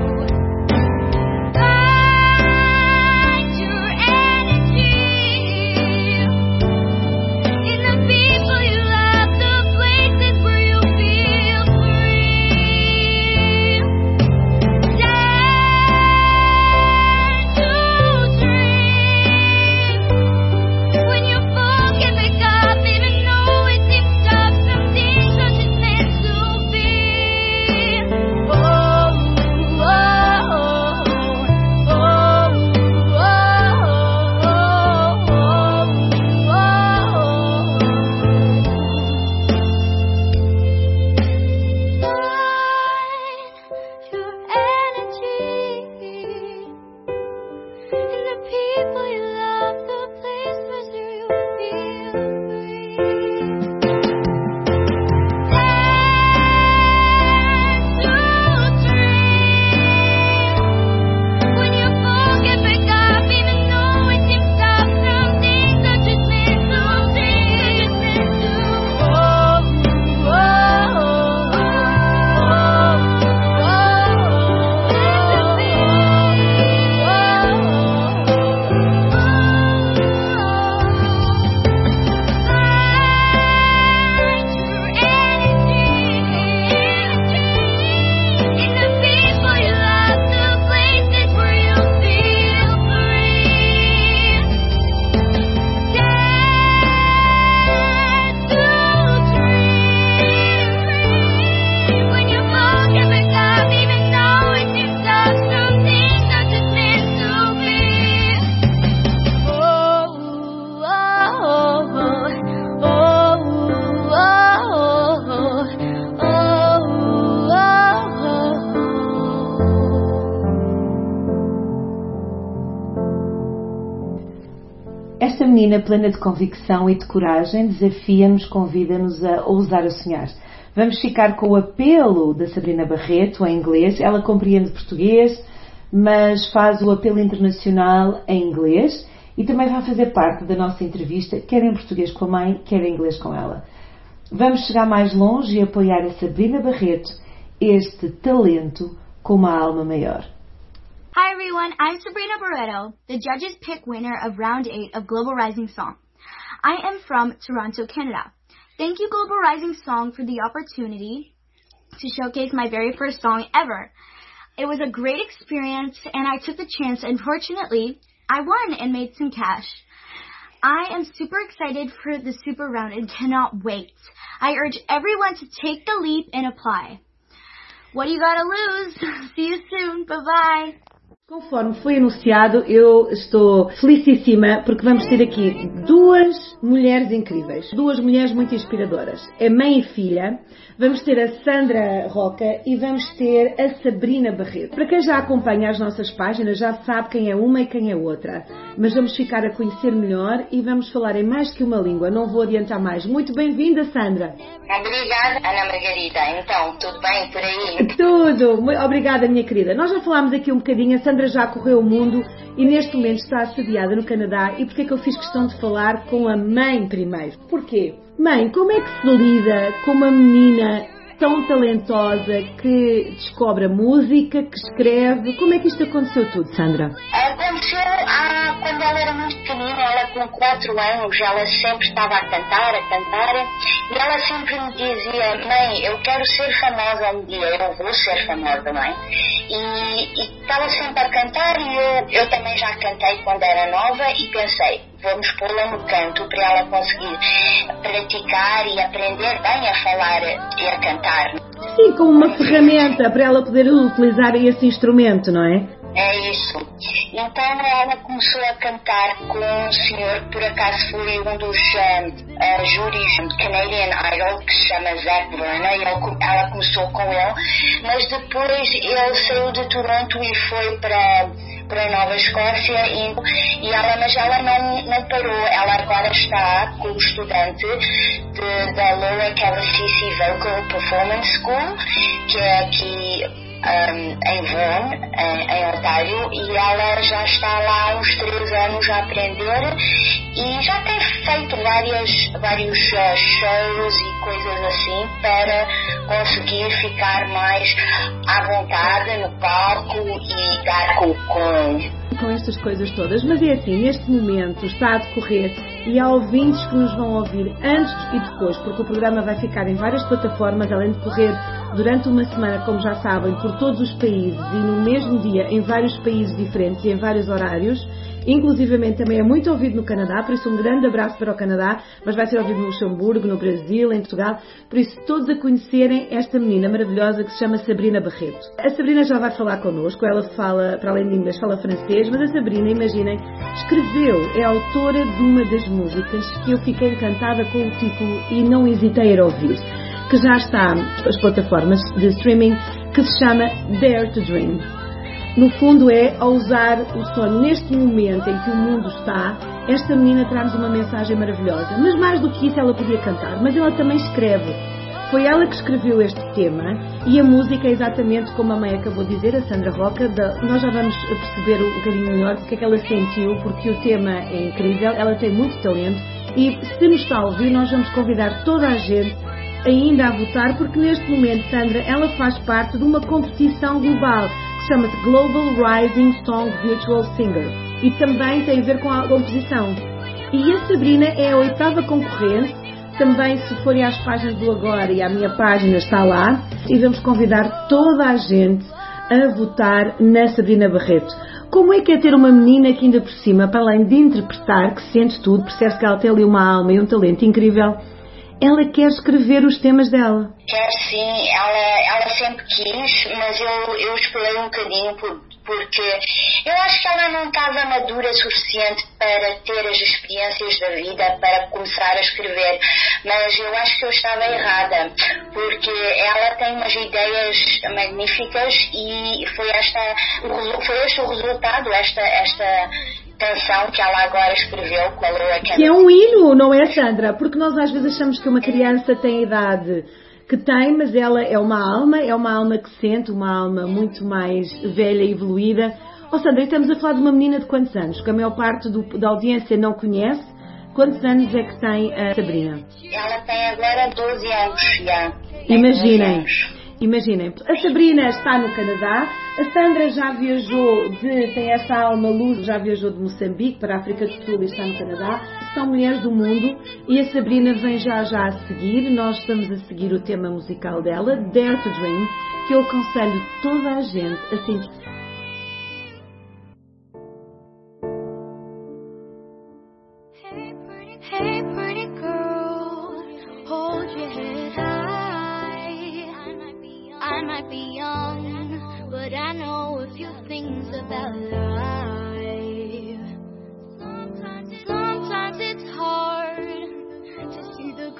Find your energy in the people you love, the places where you feel free. Dare to dream. When you fall, get back up, even though it seems tough. Some things are just meant to be. Oh, oh, oh, oh, oh, Find your energy in the people you love, the places where you feel free. Dare to dream. When you fall, get back up, even though it seems tough. Some things are just meant to be. Oh, oh, Esta menina plena de convicção e de coragem desafia-nos, convida-nos a ousar a sonhar. Vamos ficar com o apelo da Sabrina Barreto em inglês. Ela compreende português, mas faz o apelo internacional em inglês e também vai fazer parte da nossa entrevista, quer em português com a mãe, quer em inglês com ela. Vamos chegar mais longe e apoiar a Sabrina Barreto, este talento com uma alma maior. Hi everyone, I'm Sabrina Barreto, the judges pick winner of round eight of Global Rising Song. I am from Toronto, Canada. Thank you Global Rising Song for the opportunity to showcase my very first song ever. It was a great experience and I took the chance. Unfortunately, I won and made some cash. I am super excited for the super round and cannot wait. I urge everyone to take the leap and apply. What do you gotta lose? See you soon. Bye-bye. Conforme foi anunciado, eu estou felicíssima porque vamos ter aqui duas mulheres incríveis, duas mulheres muito inspiradoras. É mãe e filha. Vamos ter a Sandra Roca e vamos ter a Sabrina Barreto. Para quem já acompanha as nossas páginas já sabe quem é uma e quem é outra. Mas vamos ficar a conhecer melhor e vamos falar em mais que uma língua. Não vou adiantar mais. Muito bem-vinda, Sandra. Obrigada, Ana Margarida. Então, tudo bem por aí? Tudo. Obrigada, minha querida. Nós já falámos aqui um bocadinho. A Sandra já correu o mundo e neste momento está assediada no Canadá. E porquê é que eu fiz questão de falar com a mãe primeiro? Porquê? Mãe, como é que se lida com uma menina tão talentosa que descobre a música, que escreve? Como é que isto aconteceu tudo, Sandra? Aconteceu ah, quando ela era muito pequenina, ela com quatro anos, ela sempre estava a cantar, a cantar, e ela sempre me dizia, mãe, eu quero ser famosa um dia, eu vou ser famosa, mãe. E, e estava sempre a cantar e eu, eu também já cantei quando era nova e pensei, vamos pô-la no canto para ela conseguir praticar e aprender bem a falar e a cantar. Sim, como uma ferramenta para ela poder utilizar esse instrumento, não é? É isso. Então ela começou a cantar com um senhor que por acaso foi um dos uh, uh, júris do Canadian Idol, que se chama Zach Verna, e ela começou com ele, mas depois ele saiu de Toronto e foi para... para Nova Escócia e, e ela, mas ela não, não parou, ela agora está como estudante de, da Laura Cavacici Vocal Performance School, que é aqui um, em Vaughan, em, em Ontário, e ela já está lá há uns três anos a aprender e já tem feito várias, vários uh, shows e coisas assim para conseguir ficar mais à vontade no palco e dar com, com com estas coisas todas, mas é assim, neste momento está a decorrer e há ouvintes que nos vão ouvir antes e depois, porque o programa vai ficar em várias plataformas, além de correr durante uma semana, como já sabem, por todos os países e no mesmo dia em vários países diferentes e em vários horários. Inclusivamente também é muito ouvido no Canadá, por isso um grande abraço para o Canadá, mas vai ser ouvido no Luxemburgo, no Brasil, em Portugal, por isso todos a conhecerem esta menina maravilhosa que se chama Sabrina Barreto. A Sabrina já vai falar connosco, ela fala, para além de inglês, fala francês, mas a Sabrina, imaginem, escreveu, é autora de uma das músicas que eu fiquei encantada com o título e não hesitei a ouvir, que já está nas plataformas de streaming, que se chama Dare to Dream. No fundo é, ao usar o sonho neste momento em que o mundo está, esta menina traz uma mensagem maravilhosa. Mas mais do que isso ela podia cantar, mas ela também escreve. Foi ela que escreveu este tema e a música é exatamente como a mãe acabou de dizer, a Sandra Roca. Da, nós já vamos perceber um bocadinho melhor o que é que ela sentiu, porque o tema é incrível, ela tem muito talento e se nos está a ouvir nós vamos convidar toda a gente ainda a votar, porque neste momento, Sandra, ela faz parte de uma competição global que chama-se Global Rising Song Virtual Singer e também tem a ver com a composição. E a Sabrina é a oitava concorrente, também se forem às páginas do Agora e à minha página está lá, e vamos convidar toda a gente a votar na Sabrina Barreto. Como é que é ter uma menina que ainda por cima, para além de interpretar, que sente tudo, percebe que ela tem ali uma alma e um talento incrível, ela quer escrever os temas dela? Quer sim, ela, ela sempre quis, mas eu, eu esperei um bocadinho por, porque eu acho que ela não estava madura o suficiente para ter as experiências da vida para começar a escrever, mas eu acho que eu estava errada, porque ela tem umas ideias magníficas e foi, esta, foi este o resultado, esta... esta canção que ela agora escreveu com a Laura Cavacici. Que é um hino, não é, Sandra? Porque nós às vezes achamos que uma criança tem a idade que tem, mas ela é uma alma, é uma alma que sente, uma alma muito mais velha e evoluída. Oh, Sandra, estamos a falar de uma menina de quantos anos? Que a maior parte do, da audiência não conhece. Quantos anos é que tem a Sabrina? Ela tem agora doze anos já. Imaginem, imaginem. A Sabrina está no Canadá, a Sandra já viajou de, tem essa alma luz, já viajou de Moçambique para a África do Sul e está no Canadá. São mulheres do mundo e a Sabrina vem já já a seguir. Nós estamos a seguir o tema musical dela, Dare to Dream, que eu aconselho toda a gente a sentir. Hey pretty girl, hold your head high. I might be young, but I know a few things about life. Sometimes, sometimes it's hard to see the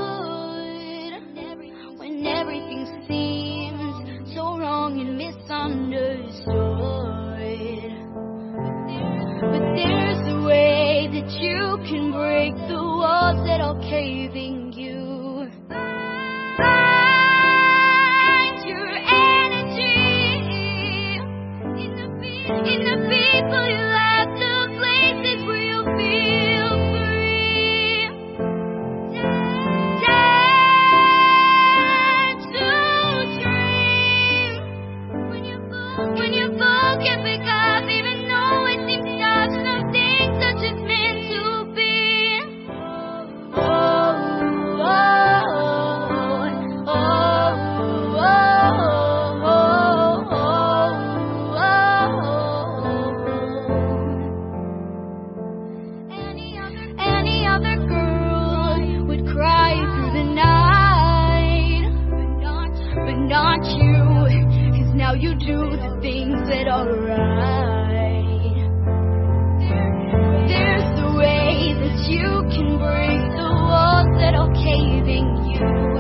good when everything seems so wrong and misunderstood. But there's a way that you can break the walls that are caving you. Find your energy in the, in the people you love, the places where you feel free. Dare to dream. When you fall, when you fall, get back up, even though it seems tough. Some things are just meant to be. Oh, oh, oh, oh, oh, oh. Any other, any other girl would cry through the night, but not you, 'cause now you do the things that are right. There's a way that you can break the walls that are caving you.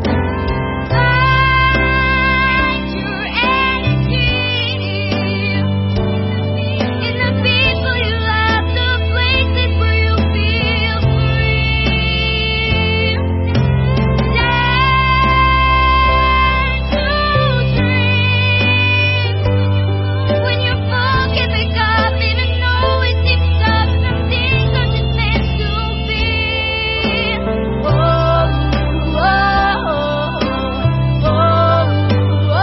Find your energy in the people you love, the places where you feel free. Dare to dream. When you fall, get back up, even though it seems tough. Some things are just meant to be. Oh, oh, oh, oh, oh,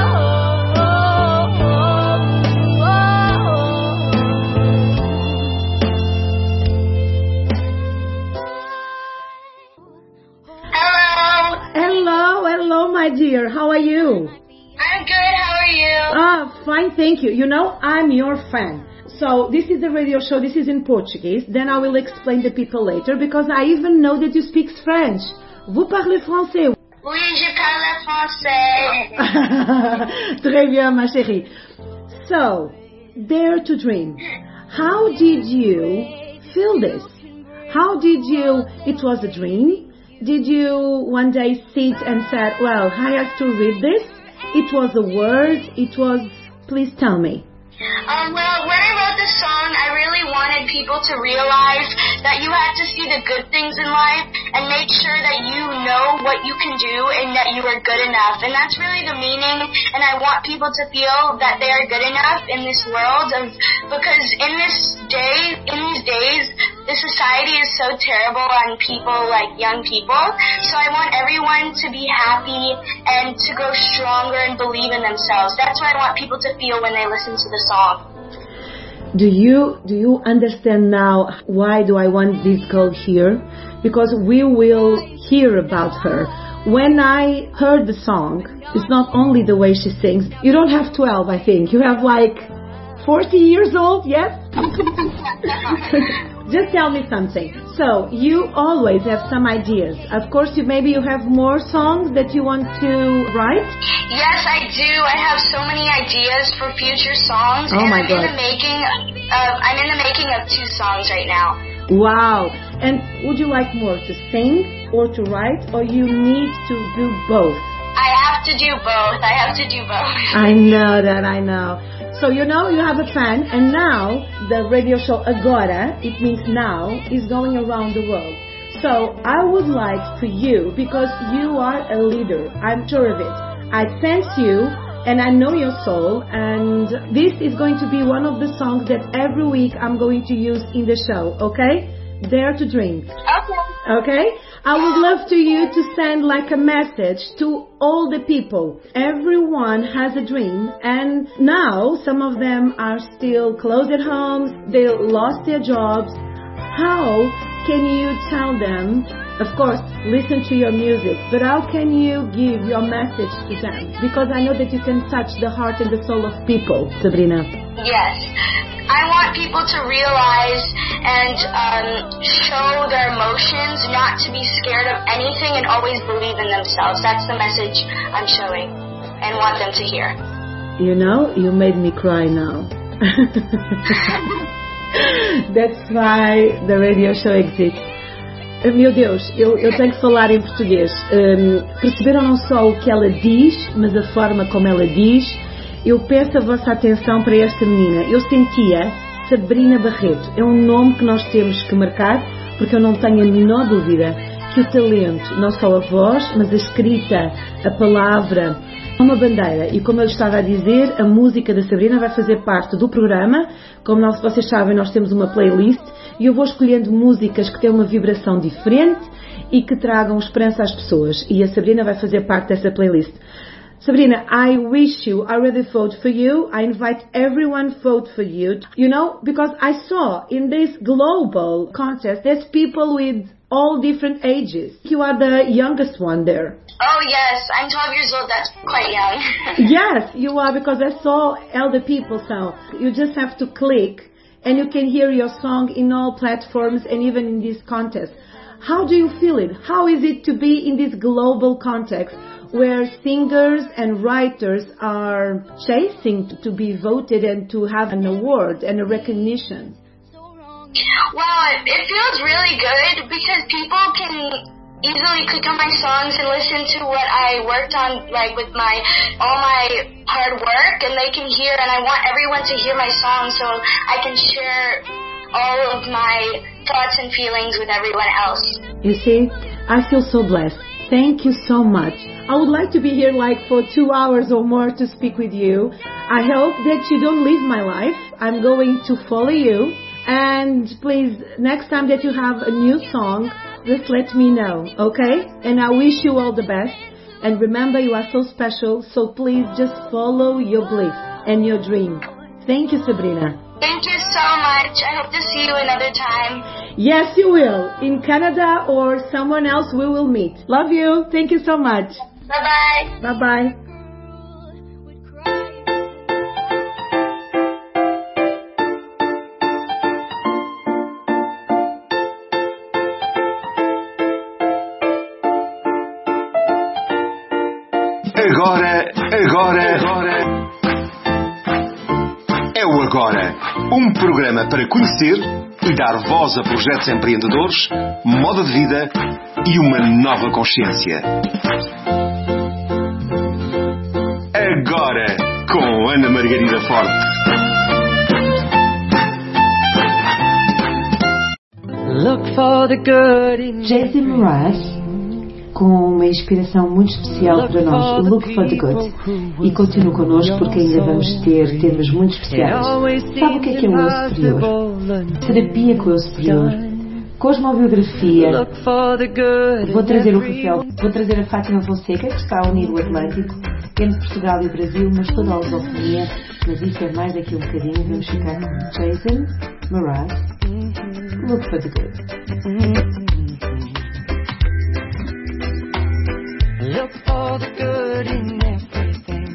Hello. Hello, hello, my dear. How are you? I'm good. How are you? Ah, fine, thank you. You know, I'm your fan. So this is the radio show. This is in Portuguese. Then I will explain the people later because I even know that you speak French. Vous parlez français? Oui, je parle français. Très bien, ma chérie. So, Dare to Dream. How did you feel this? How did you, it was a dream? Did you one day sit and said, well, I have to read this? It was a word, it was, please tell me. Um, well, when I wrote this song, I really wanted people to realize that you have to see the good things in life and make sure that you know what you can do and that you are good enough. And that's really the meaning. And I want people to feel that they are good enough in this world, of, because in this day, in these days, the society is so terrible on people, like young people. So I want everyone to be happy and to grow stronger and believe in themselves. That's what I want people to feel when they listen to the song. Do you do you understand now why do I want this girl here? Because we will hear about her. When I heard the song, it's not only the way she sings. You don't have twelve, I think. You have like forty years old, yes? Just tell me something. So, you always have some ideas. Of course, you maybe you have more songs that you want to write? Yes, I do. I have so many ideas for future songs. Oh and my I'm God. in the making of, I'm in the making of two songs right now. Wow. And would you like more to sing or to write, or you need to do both? I have to do both. I have to do both. I know that, I know. So, you know, you have a fan, and now the radio show Agora, it means now, is going around the world. So, I would like for you, because you are a leader, I'm sure of it. I sense you, and I know your soul, and this is going to be one of the songs that every week I'm going to use in the show, okay? Dare to Dream. Okay. Okay? I would love to you to send like a message to all the people. Everyone has a dream, and now some of them are still closed at home, they lost their jobs. How can you tell them, of course, listen to your music, but how can you give your message to them? Because I know that you can touch the heart and the soul of people, Sabrina. Yes. I want people to realize and um, show their emotions, not to be scared of anything, and always believe in themselves. That's the message I'm showing and want them to hear. You know, you made me cry now. That's why the radio show exists. Meu Deus, eu, eu tenho que falar em português. Um, perceberam não só o que ela diz, mas a forma como ela diz? Eu peço a vossa atenção para esta menina. Eu sentia Sabrina Barreto. É um nome que nós temos que marcar, porque eu não tenho a menor dúvida que o talento, não só a voz, mas a escrita, a palavra, é uma bandeira. E como eu estava a dizer, a música da Sabrina vai fazer parte do programa. Como nós, vocês sabem, nós temos uma playlist e eu vou escolhendo músicas que têm uma vibração diferente e que tragam esperança às pessoas. E a Sabrina vai fazer parte dessa playlist. Sabrina, I wish you, I really vote for you. I invite everyone vote for you. You know, because I saw in this global contest, there's people with all different ages. You are the youngest one there. Oh, yes. I'm twelve years old. That's quite young. Yes, you are, because I saw elder people. So you just have to click and you can hear your song in all platforms and even in this contest. How do you feel it? How is it to be in this global context where singers and writers are chasing to be voted and to have an award and a recognition? Well, it, it feels really good because people can easily click on my songs and listen to what I worked on, like with my all my hard work, and they can hear, and I want everyone to hear my songs so I can share all of my thoughts and feelings with everyone else. You see, I feel so blessed. Thank you so much. I would like to be here like for two hours or more to speak with you. I hope that you don't leave my life. I'm going to follow you. And please, next time that you have a new song, just let me know, okay? And I wish you all the best. And remember, you are so special, so please just follow your belief and your dream. Thank you, Sabrina. Thank you so much. I hope to see you another time. Yes, you will. In Canada or someone else we will meet. Love you. Thank you so much. Bye-bye. Bye-bye. Agora, agora, agora. É o Agora, um programa para conhecer e dar voz a projetos empreendedores, moda de vida e uma nova consciência. Agora, com Ana Margarida Forte. Look for the good in Jason Mraz, com uma inspiração muito especial para nós, Look for the Good. E continue connosco porque ainda vamos ter temas muito especiais. Sabe o que é que é o eu superior? Terapia com o eu superior. Cosmobiografia. Vou trazer o Rafael, vou trazer a Fátima Fonseca, que está a unir o Atlântico, entre Portugal e o Brasil, mas toda a lusofonia. Mas isso é mais daqui a um bocadinho. Vamos ficar com Jason Mraz, Look for the Good. Look for the good in everything.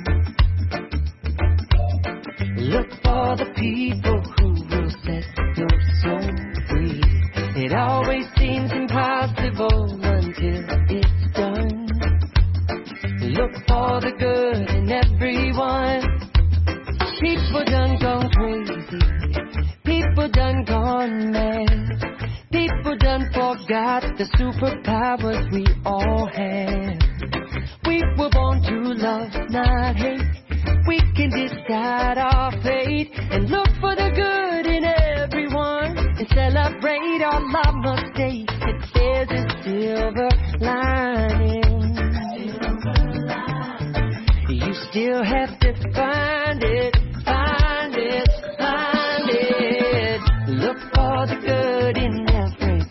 Look for the people who will set your soul free. It always seems impossible until it's done. Look for the good in everyone. People done gone crazy. People done gone mad. People done forgot the superpowers we all have. We were born to love, not hate. We can decide our fate and look for the good in everyone and celebrate all our mistakes. It there's a silver lining. You still have to find it, find it, find it. Look for the good in everything.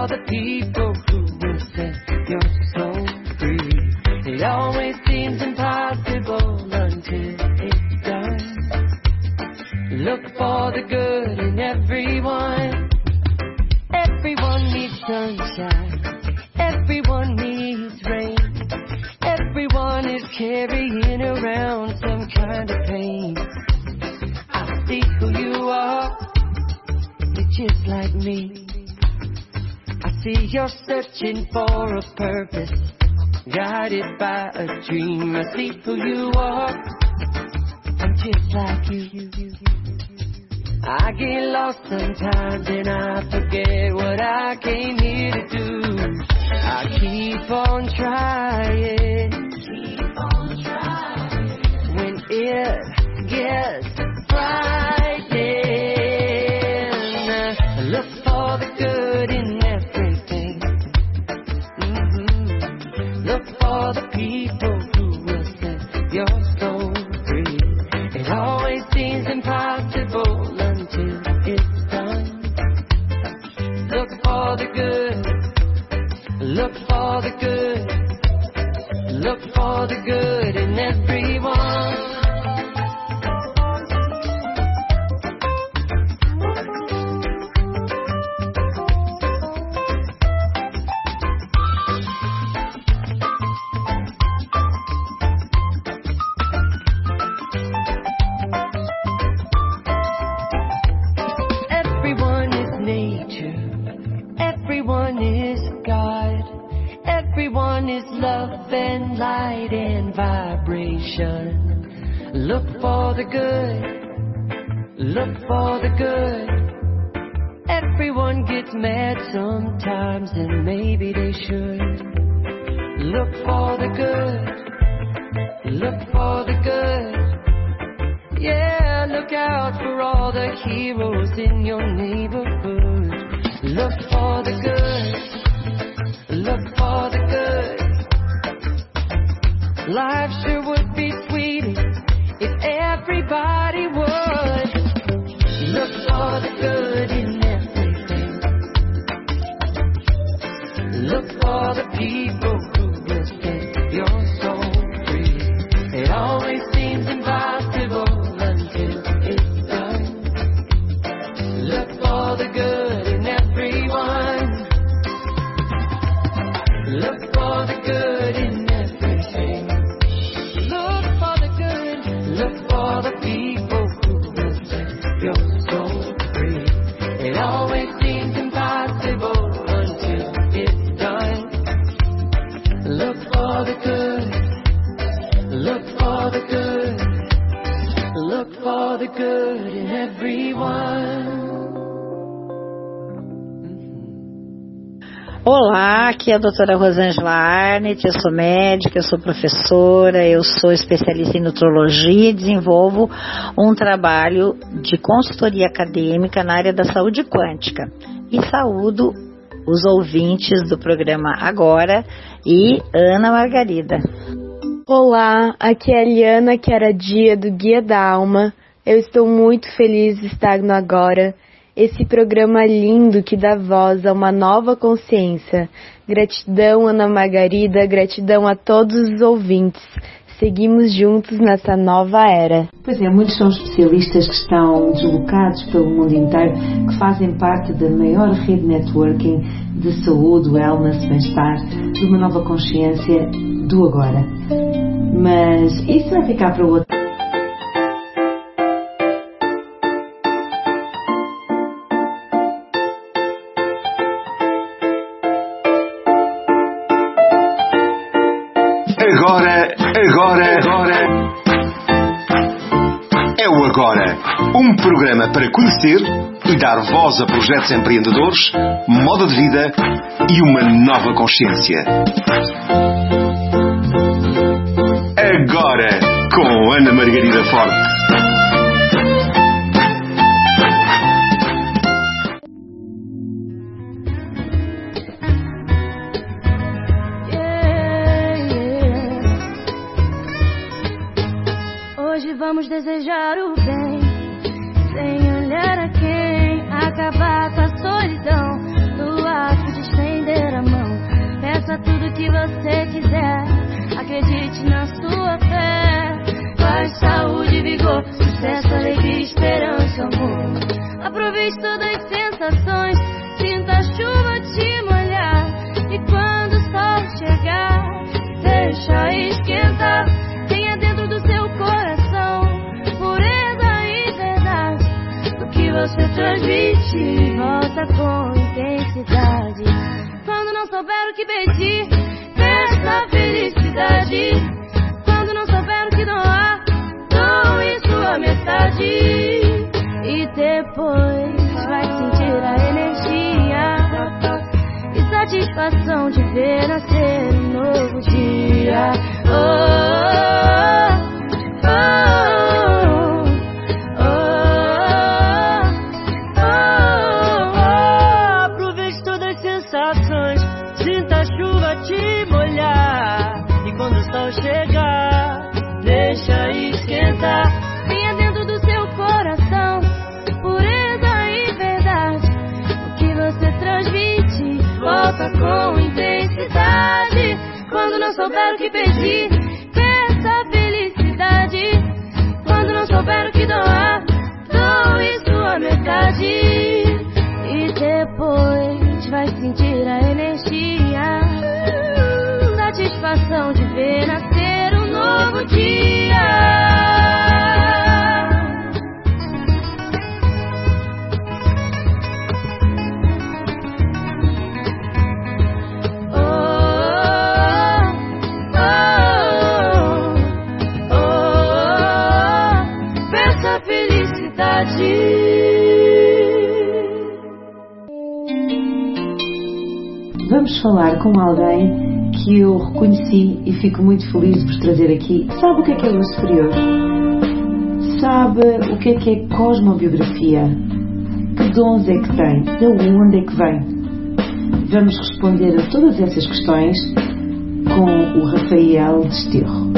for the people who will set your soul free. It always seems impossible until it's done. Look for the good in everyone. Everyone needs sunshine. Everyone needs rain. Everyone is carrying around some kind of pain. I see who you are. You're just like me. I see you're searching for a purpose, guided by a dream. I see who you are. I'm just like you. I get lost sometimes and I forget what I came here to do. I keep on trying. Keep on trying. When it gets frightening, look for the good in everything. Mm-hmm. Look for the people who will set your soul free. It always seems impossible until it's done. Look for the good. Look for the good. Look for the good in everyone. Everyone is nature. Everyone is God. Everyone is love and light and vibration. Look for the good. Look for the good. Everyone gets mad sometimes and maybe they should. Look for the good. Look for the good. Yeah, look out for all the heroes in your neighborhood. Look for the good. Look for the good. Life sure would be sweeter if everybody would. Look for the good in everything. Look for the people who will set your soul free. It always seems impossible until it's done. Look for the good in everyone. Look for the good in everything. Look for the good. Look for the people who will set your soul free. It always seems impossible until it's done. Look for the good. Look for the good. Look for the good in everyone. Olá, aqui é a doutora Rosângela Arnett, eu sou médica, eu sou professora, eu sou especialista em nutrologia e desenvolvo um trabalho de consultoria acadêmica na área da saúde quântica. E saúdo os ouvintes do programa Agora e Ana Margarida. Olá, aqui é a Eliana Chiaradia do Guia da Alma. Eu estou muito feliz de estar no Agora, esse programa lindo que dá voz a uma nova consciência. Gratidão, Ana Margarida, gratidão a todos os ouvintes. Seguimos juntos nessa nova era. Pois é, muitos são especialistas que estão deslocados pelo mundo inteiro, que fazem parte da maior rede networking de saúde, wellness, bem-estar, de uma nova consciência do agora. Mas isso vai ficar para outro. Agora, agora, agora. É o Agora, um programa para conhecer e dar voz a projetos empreendedores, modo de vida e uma nova consciência. Agora, com Ana Margarida Forte. Vamos desejar o bem, sem olhar a quem, acabar com a solidão do ato de que você quiser. Acredite na sua fé. Paz, saúde, vigor, sucesso, alegria, esperança, amor. Aproveite todas as sensações. Sinta a chuva te molhar. E quando o sol chegar, deixa esquentar. Tenha dentro do seu coração pureza e verdade. O que você transmite volta com intensidade. Quando não souber o que pedir, peça felicidade. Quando não souber o que doar, doe sua metade. E depois vai sentir a energia e satisfação de ver nascer um novo dia. Oh, oh, oh, oh, oh, oh. Aproveite todas as sensações, sinta a chuva te molhar. E quando o sol chegar, deixa esquentar. Venha dentro do seu coração pureza e verdade. O que você transmite volta com intensidade. Quando não souber o que pedir, peça felicidade. Quando não souber o que doar, doe sua metade. E depois vai sentir a energia, satisfação de ver nascer um novo dia. Vamos falar com alguém que eu reconheci e fico muito feliz por trazer aqui. Sabe o que é que é luz superior? Sabe o que é que é cosmobiografia? Que dons é que tem? De onde é que vem? Vamos responder a todas essas questões com o Rafael Desterro.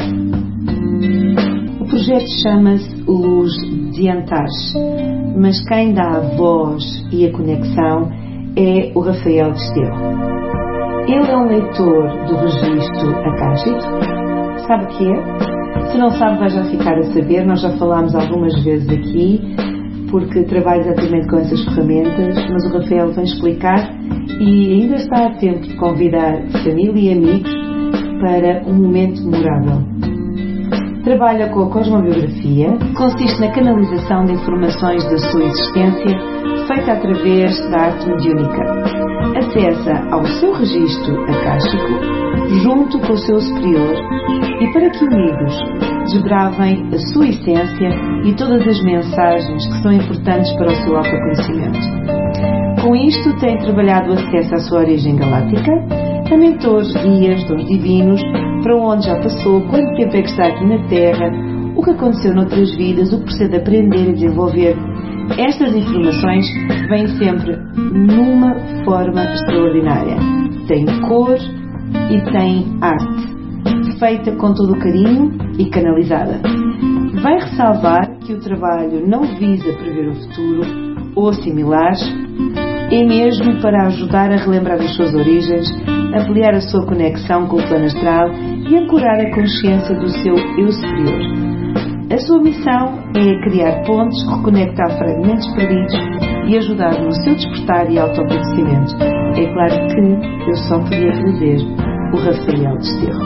O projeto chama-se Luz de Antares, mas quem dá a voz e a conexão é o Rafael Desterro. Ele é um leitor do registro acástico. Sabe o que é? Se não sabe, vai já ficar a saber. Nós já falámos algumas vezes aqui, porque trabalho exatamente com essas ferramentas, mas o Rafael vem explicar e ainda está a tempo de convidar família e amigos para um momento memorável. Trabalha com a cosmobiografia, que consiste na canalização de informações da sua existência, feita através da arte mediúnica. Acessa ao seu registro acástico, junto com o seu superior, e para que unidos desbravem a sua essência e todas as mensagens que são importantes para o seu autoconhecimento. Com isto, tem trabalhado o acesso à sua origem galáctica, a mentores, guias, dons divinos, para onde já passou, quanto tempo é que está aqui na Terra, o que aconteceu noutras vidas, o que precisa aprender e desenvolver. Estas informações vêm sempre numa forma extraordinária. Tem cor e tem arte, feita com todo o carinho e canalizada. Vai ressalvar que o trabalho não visa prever o futuro ou similares, é mesmo para ajudar a relembrar as suas origens, ampliar a sua conexão com o plano astral e ancorar a consciência do seu eu superior. A sua missão é criar pontes, reconectar fragmentos perdidos e ajudar no seu despertar e autoconhecimento. É claro que eu só podia trazer o Rafael Desterro.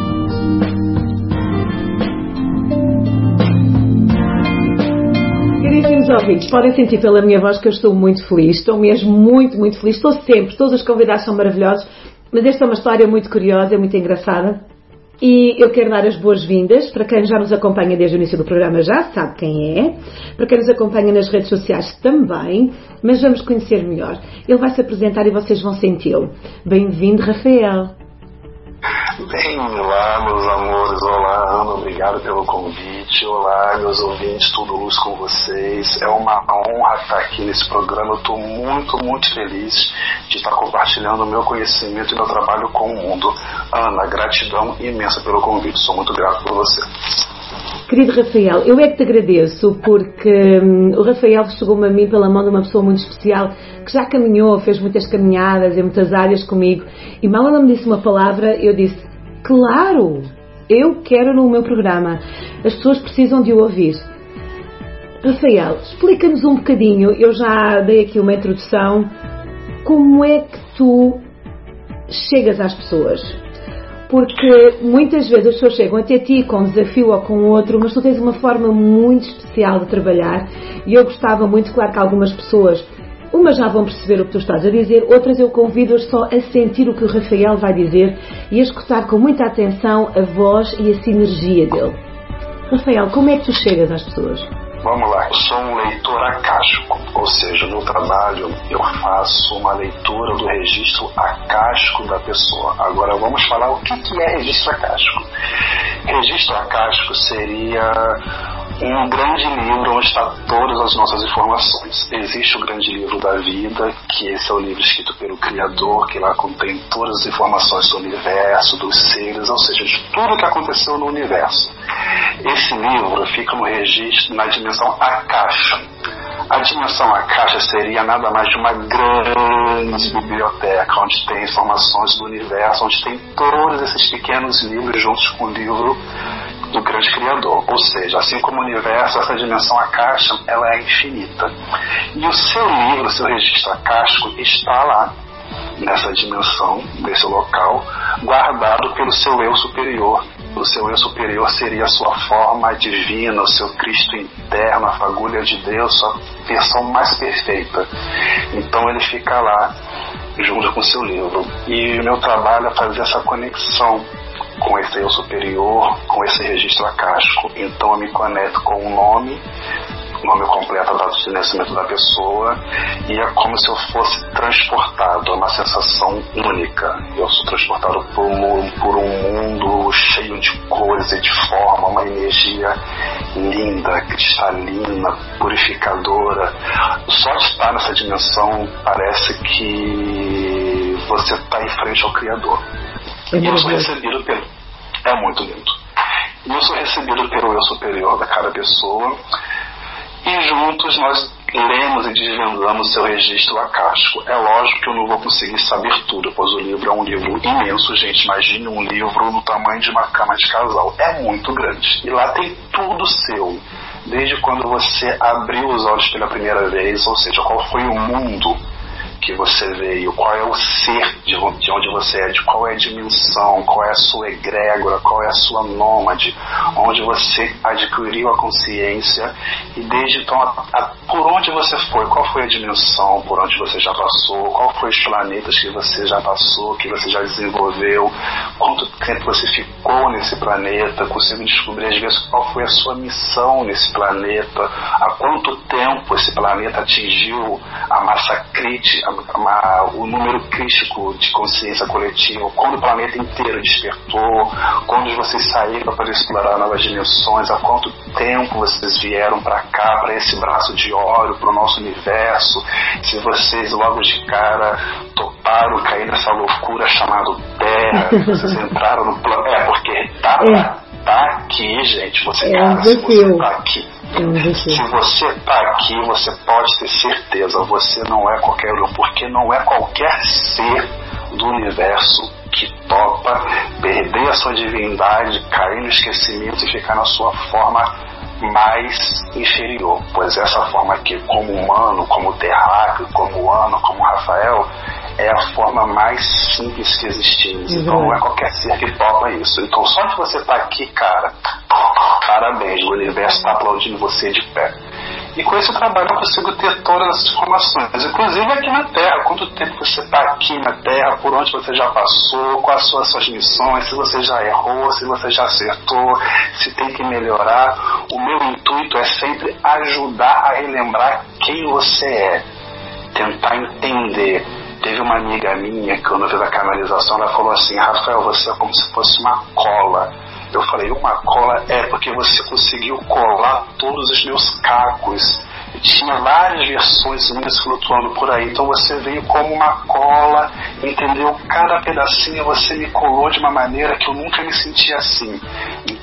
Caríssimos ouvintes, podem sentir pela minha voz que eu estou muito feliz, estou mesmo muito, muito feliz, estou sempre, todos os convidados são maravilhosos, mas esta é uma história muito curiosa, muito engraçada. E eu quero dar as boas-vindas para quem já nos acompanha desde o início do programa, já sabe quem é, para quem nos acompanha nas redes sociais também, mas vamos conhecer melhor. Ele vai se apresentar e vocês vão senti-lo. Bem-vindo, Rafael. Bem, olá, meus amores, olá, Ana, obrigado pelo convite, olá, meus ouvintes, tudo luz com vocês, é uma honra estar aqui nesse programa, eu estou muito, muito feliz de estar compartilhando o meu conhecimento e meu trabalho com o mundo. Ana, gratidão imensa pelo convite, sou muito grato por você. Querido Rafael, eu é que te agradeço porque hum, o Rafael chegou-me a mim pela mão de uma pessoa muito especial que já caminhou, fez muitas caminhadas em muitas áreas comigo e mal ela me disse uma palavra, eu disse, Claro! Eu quero no meu programa. As pessoas precisam de o ouvir. Rafael, explica-nos um bocadinho, eu já dei aqui uma introdução, como é que tu chegas às pessoas? Porque muitas vezes as pessoas chegam até ti com um desafio ou com outro, mas tu tens uma forma muito especial de trabalhar e eu gostava muito, claro que algumas pessoas, umas já vão perceber o que tu estás a dizer, outras eu convido-as só a sentir o que o Rafael vai dizer e a escutar com muita atenção a voz e a sinergia dele. Rafael, como é que tu chegas às pessoas? Vamos lá, eu sou um leitor acástico, ou seja, no trabalho eu faço uma leitura do registro acástico da pessoa. Agora vamos falar o que é registro acástico. Registro acástico seria um grande livro onde está todas as nossas informações. Existe o grande livro da vida, que esse é o livro escrito pelo Criador, que lá contém todas as informações do universo, dos seres, ou seja, de tudo que aconteceu no universo. Esse livro fica no registro, na dimensão acaixa. A dimensão acaixa seria nada mais de uma grande biblioteca, onde tem informações do universo, onde tem todos esses pequenos livros juntos com o livro do grande Criador. Ou seja, assim como o universo, essa dimensão acaixa, ela é infinita. E o seu livro, o seu registro acástico, está lá, nessa dimensão, nesse local, guardado pelo seu eu superior. O seu eu superior seria a sua forma divina, o seu Cristo interno, a fagulha de Deus, sua versão mais perfeita. Então ele fica lá, junto com o seu livro. E o meu trabalho é fazer essa conexão com esse eu superior, com esse registro acástico. Então eu me conecto com o nome, o nome completo, a data de nascimento da pessoa, e é como se eu fosse transportado, é uma sensação única. Eu sou transportado por um, por um mundo cheio de cores e de forma, uma energia linda, cristalina, purificadora. Só de estar nessa dimensão parece que você está em frente ao Criador. É e eu sou recebido pelo... É muito lindo. E eu sou recebido pelo eu superior da cada pessoa, e juntos nós lemos e desvendamos o seu registro acástico. É lógico que eu não vou conseguir saber tudo, pois o livro é um livro imenso, gente. Imagine um livro do tamanho de uma cama de casal. É muito grande. E lá tem tudo seu. Desde quando você abriu os olhos pela primeira vez, ou seja, qual foi o mundo que você veio, qual é o ser de onde você é, de qual é a dimensão, qual é a sua egrégora, qual é a sua nômade, onde você adquiriu a consciência, e desde então, a, a, por onde você foi, qual foi a dimensão por onde você já passou, qual foi os planetas que você já passou, que você já desenvolveu, quanto tempo você ficou nesse planeta, consigo descobrir às vezes qual foi a sua missão nesse planeta, há quanto tempo esse planeta atingiu a massa crítica, Uma, o número crítico de consciência coletiva, quando o planeta inteiro despertou, quando vocês saíram para explorar novas dimensões, há quanto tempo vocês vieram para cá, para esse braço de ouro, para o nosso universo, se vocês logo de cara toparam cair nessa loucura chamada Terra, vocês entraram no plano, é porque tá, é. tá aqui, gente, você, é, cara, se você tá aqui, se você está aqui, você pode ter certeza, você não é qualquer um, porque não é qualquer ser do universo que topa perder a sua divindade, cair no esquecimento e ficar na sua forma mais inferior, pois essa forma aqui, como humano, como terráqueo, como ano, como Rafael, é a forma mais simples que existimos. Uhum. Então não é qualquer ser que topa isso. Então só que você está aqui, cara, parabéns, o universo está aplaudindo você de pé. E com esse trabalho eu consigo ter todas essas informações, inclusive aqui na Terra, quanto tempo você está aqui na Terra, por onde você já passou, quais são as suas missões, se você já errou, se você já acertou, se tem que melhorar. O meu intuito é sempre ajudar a relembrar quem você é, tentar entender. Teve uma amiga minha que quando eu fiz a canalização, ela falou assim: Rafael, você é como se fosse uma cola. Eu falei, uma cola? É, porque você conseguiu colar todos os meus cacos. E tinha várias versões minhas flutuando por aí. Então você veio como uma cola, entendeu? Cada pedacinho você me colou de uma maneira que eu nunca me senti assim. Então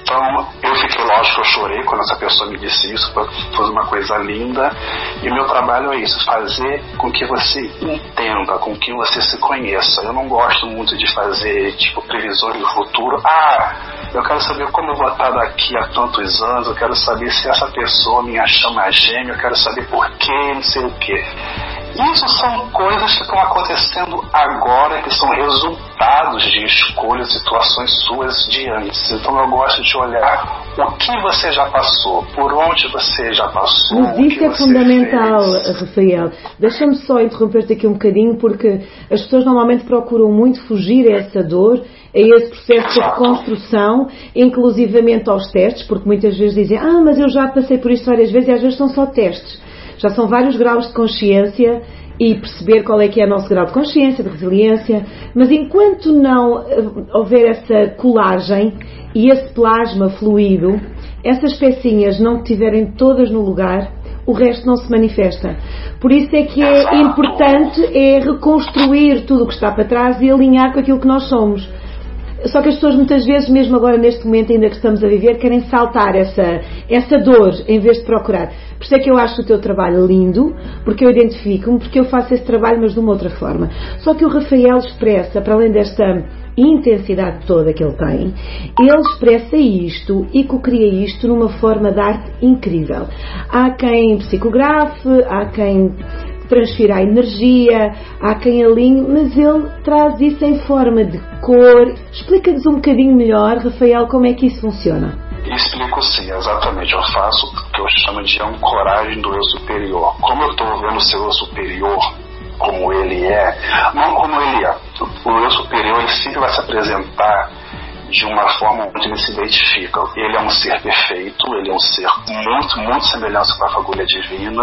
Então, eu fiquei, lógico, eu chorei quando essa pessoa me disse isso, foi uma coisa linda. E meu trabalho é isso, fazer com que você entenda, com que você se conheça. Eu não gosto muito de fazer, tipo, previsões do futuro. Ah, eu quero saber como eu vou estar daqui a tantos anos, eu quero saber se essa pessoa minha chama gêmea, eu quero saber por quê, não sei o quê. Isso são coisas que estão acontecendo agora, que são resultados de escolhas, situações suas de antes. Então eu gosto de olhar o que você já passou, por onde você já passou. Mas isso é fundamental, fez. Rafael. Deixa-me só interromper-te aqui um bocadinho, porque as pessoas normalmente procuram muito fugir a essa dor, a esse processo de reconstrução, inclusivamente aos testes, porque muitas vezes dizem, ah, mas eu já passei por isto várias vezes, e às vezes são só testes. Já são vários graus de consciência e perceber qual é que é o nosso grau de consciência, de resiliência, mas enquanto não houver essa colagem e esse plasma fluido, essas pecinhas não estiverem todas no lugar, o resto não se manifesta. Por isso é que é importante é reconstruir tudo o que está para trás e alinhar com aquilo que nós somos. Só que as pessoas muitas vezes, mesmo agora neste momento ainda que estamos a viver, querem saltar essa, essa dor em vez de procurar. Por isso é que eu acho o teu trabalho lindo, porque eu identifico-me, porque eu faço esse trabalho, mas de uma outra forma. Só que o Rafael expressa, para além desta intensidade toda que ele tem, ele expressa isto e cocria isto numa forma de arte incrível. Há quem psicografe, há quem transfira a energia, há quem alinhe, mas ele traz isso em forma de cor. Explica-nos um bocadinho melhor, Rafael, como é que isso funciona. Explico sim, exatamente. Eu faço o que eu chamo de ancoragem do eu superior. Como eu estou vendo o seu eu superior como ele é, não como ele é. O eu superior, ele sempre vai se apresentar de uma forma onde ele se identifica. Ele é um ser perfeito, ele é um ser muito, muito semelhante com a fagulha divina.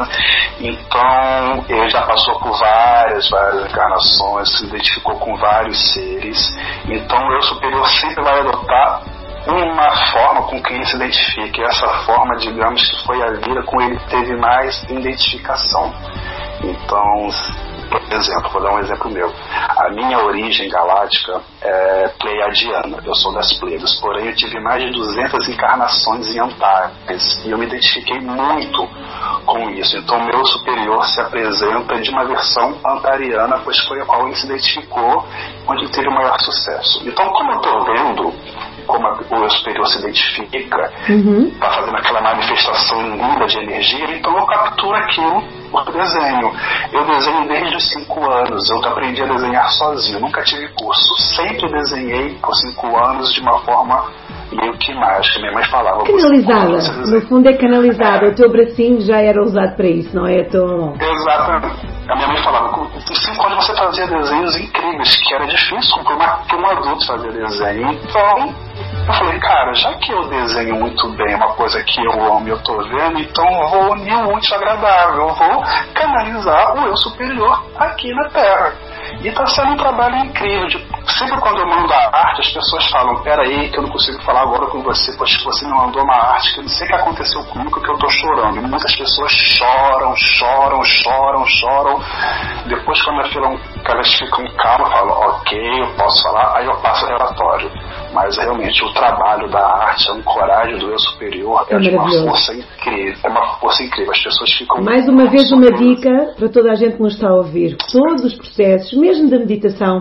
Então, ele já passou por várias, várias encarnações, se identificou com vários seres. Então, o eu superior sempre vai adotar uma forma com que ele se identifique. E essa forma, digamos que foi a vida com ele teve mais identificação. Então, por exemplo, vou dar um exemplo meu. A minha origem galáctica é pleiadiana, eu sou das Pleiades, porém eu tive mais de duzentas encarnações em Antares e eu me identifiquei muito com isso. Então meu superior se apresenta de uma versão antariana, pois foi a qual ele se identificou, onde ele teve o maior sucesso. Então, como eu estou vendo como o eu superior se identifica, uhum. Tá fazendo aquela manifestação linda de energia, então eu capturo aquilo por desenho. Eu desenho desde os cinco anos, eu aprendi a desenhar sozinho, nunca tive curso, sempre desenhei por cinco anos de uma forma meio que mágica. Minha mãe falava... Canalizada, no fundo é canalizada, é. O teu bracinho já era usado para isso, não é? Teu... Exatamente. A minha mãe falava, com cinco anos você fazia desenhos incríveis, que era difícil para um adulto fazer desenho. Então, eu falei, cara, já que eu desenho muito bem uma coisa que eu amo e eu tô vendo, então eu vou unir o útil ao agradável, eu vou canalizar o eu superior aqui na Terra. E tá sendo um trabalho incrível. De, sempre quando eu mando a arte, as pessoas falam, peraí, que eu não consigo falar agora com você, pois você me mandou uma arte que eu não sei o que aconteceu comigo, que eu tô chorando. E muitas pessoas choram, choram, choram, choram. Depois, quando elas ficam, elas ficam calmas, falam, ok, eu posso falar, aí eu passo o relatório. Mas realmente o trabalho da arte, a ancoragem do eu superior é, é de uma força incrível. É uma força incrível. As pessoas ficam... Mais uma vez uma dica para toda a gente que nos está a ouvir. Todos os processos, mesmo da meditação,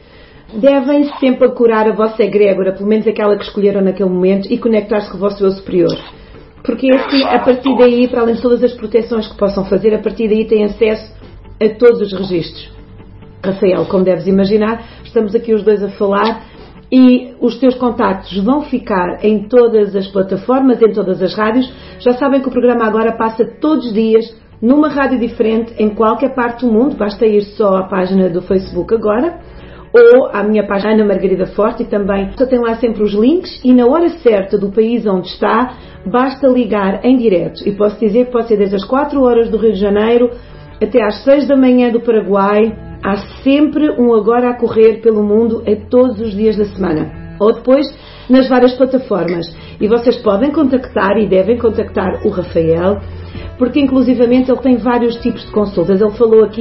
devem sempre ancorar a vossa egrégora, pelo menos aquela que escolheram naquele momento, e conectar-se com o vosso eu superior. Porque assim, a partir daí, para além de todas as proteções que possam fazer, a partir daí têm acesso a todos os registros. Rafael, como deves imaginar, estamos aqui os dois a falar e os teus contactos vão ficar em todas as plataformas, em todas as rádios. Já sabem que o programa agora passa todos os dias numa rádio diferente em qualquer parte do mundo. Basta ir só à página do Facebook agora ou à minha página Ana Margarida Forte, e também só tem lá sempre os links, e na hora certa do país onde está basta ligar em direto, e posso dizer que pode ser desde as quatro horas do Rio de Janeiro até às seis da manhã do Paraguai. Há sempre um agora a correr pelo mundo a todos os dias da semana. Ou depois nas várias plataformas. E vocês podem contactar e devem contactar o Rafael, porque inclusivamente ele tem vários tipos de consultas. Ele falou aqui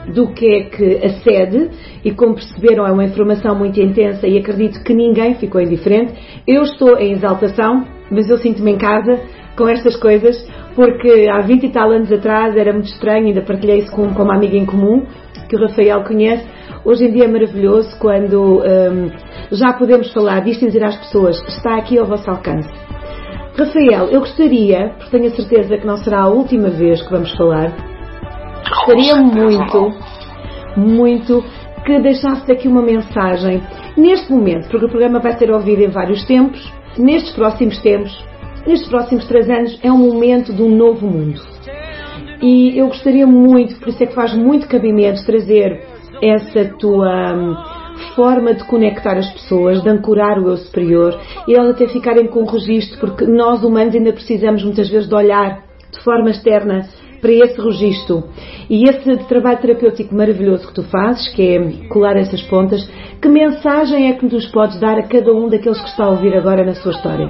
do que é que acede, e como perceberam é uma informação muito intensa e acredito que ninguém ficou indiferente. Eu estou em exaltação, mas eu sinto-me em casa com estas coisas, porque há vinte e tal anos atrás era muito estranho, ainda partilhei isso com, com uma amiga em comum, que o Rafael conhece. Hoje em dia é maravilhoso quando hum, já podemos falar disto e dizer às pessoas, está aqui ao vosso alcance. Rafael, eu gostaria, porque tenho a certeza que não será a última vez que vamos falar, gostaria muito, muito que deixasse aqui uma mensagem neste momento, porque o programa vai ser ouvido em vários tempos, nestes próximos tempos, nestes próximos três anos, é um momento de um novo mundo. E eu gostaria muito, por isso é que faz muito cabimento trazer essa tua hum, forma de conectar as pessoas, de ancorar o eu superior, e elas até ficarem com o registro, porque nós humanos ainda precisamos muitas vezes de olhar de forma externa para esse registro. E esse trabalho terapêutico maravilhoso que tu fazes, que é colar essas pontas, que mensagem é que nos podes dar a cada um daqueles que está a ouvir agora na sua história?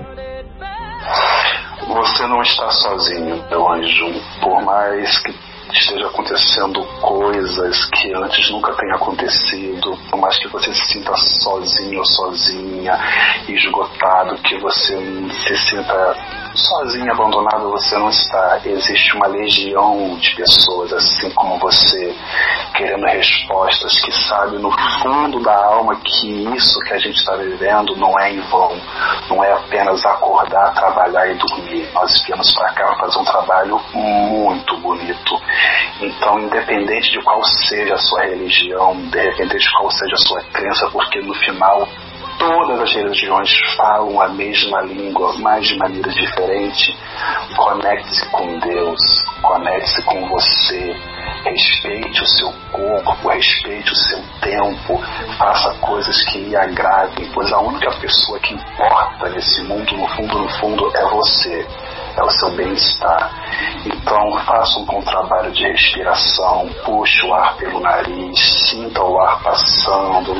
Você não está sozinho, meu anjo. Por mais que esteja acontecendo coisas que antes nunca tenham acontecido, por mais que você se sinta sozinho ou sozinha, esgotado, que você se sinta sozinho, abandonado, você não está. Existe uma legião de pessoas assim como você, querendo respostas, que sabe no fundo da alma que isso que a gente está vivendo não é em vão, não é apenas acordar, trabalhar e dormir. Nós viemos para cá fazer um trabalho muito bonito. Então, independente de qual seja a sua religião, independente de qual seja a sua crença, porque no final todas as religiões falam a mesma língua, mas de maneira diferente. Conecte-se com Deus, conecte-se com você, respeite o seu corpo, respeite o seu tempo, faça coisas que lhe agradem, pois a única pessoa que importa nesse mundo, no fundo, no fundo, é você, é o seu bem-estar. Então faça um bom trabalho de respiração, puxe o ar pelo nariz, sinta o ar passando,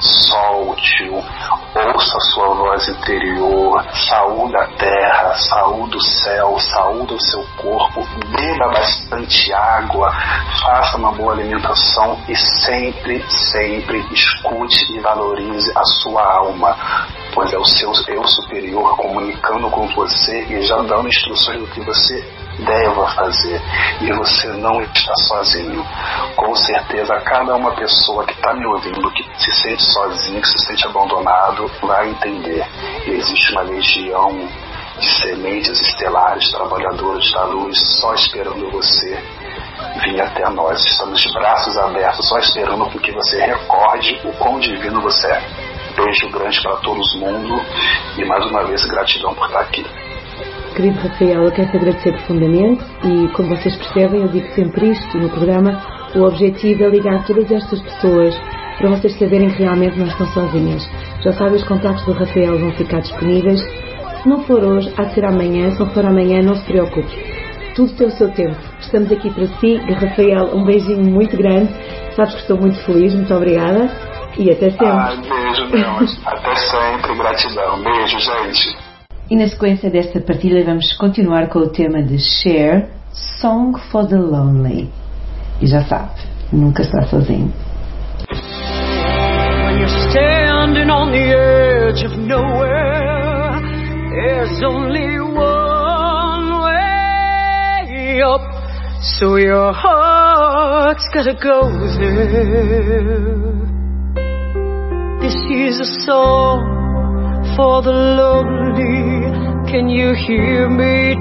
solte-o, ouça a sua voz interior, saúde a terra, saúde o céu, saúde o seu corpo, beba bastante água, faça uma boa alimentação e sempre, sempre escute e valorize a sua alma, pois é o seu eu superior comunicando com você e já dando instruções do que você deva fazer, e você não está sozinho. Com certeza cada uma pessoa que está me ouvindo, que se sente sozinho, que se sente abandonado, vai entender. Existe uma legião de sementes estelares, trabalhadores da luz, só esperando você vir até nós. Estamos de braços abertos, só esperando com que você recorde o quão divino você é. Beijo grande para todos mundo e mais uma vez gratidão por estar aqui. Querido Rafael, eu quero te agradecer profundamente e, como vocês percebem, eu digo sempre isto no programa, o objetivo é ligar todas estas pessoas para vocês saberem que realmente não estão sozinhas. Já sabem, os contactos do Rafael vão ficar disponíveis. Se não for hoje, há de ser amanhã. Se não for amanhã, não se preocupe. Tudo tem o seu tempo. Estamos aqui para si. Rafael, um beijinho muito grande. Sabes que estou muito feliz. Muito obrigada. E até sempre. Ai, beijo, Deus. Até sempre. Gratidão. Beijo, gente. E na sequência desta partilha vamos continuar com o tema de Cher, Song for the Lonely. E já sabe, nunca está sozinho. When you're standing on the edge of nowhere, there's only one way up, so your heart's gotta go there. This is a song for the lonely, can you hear me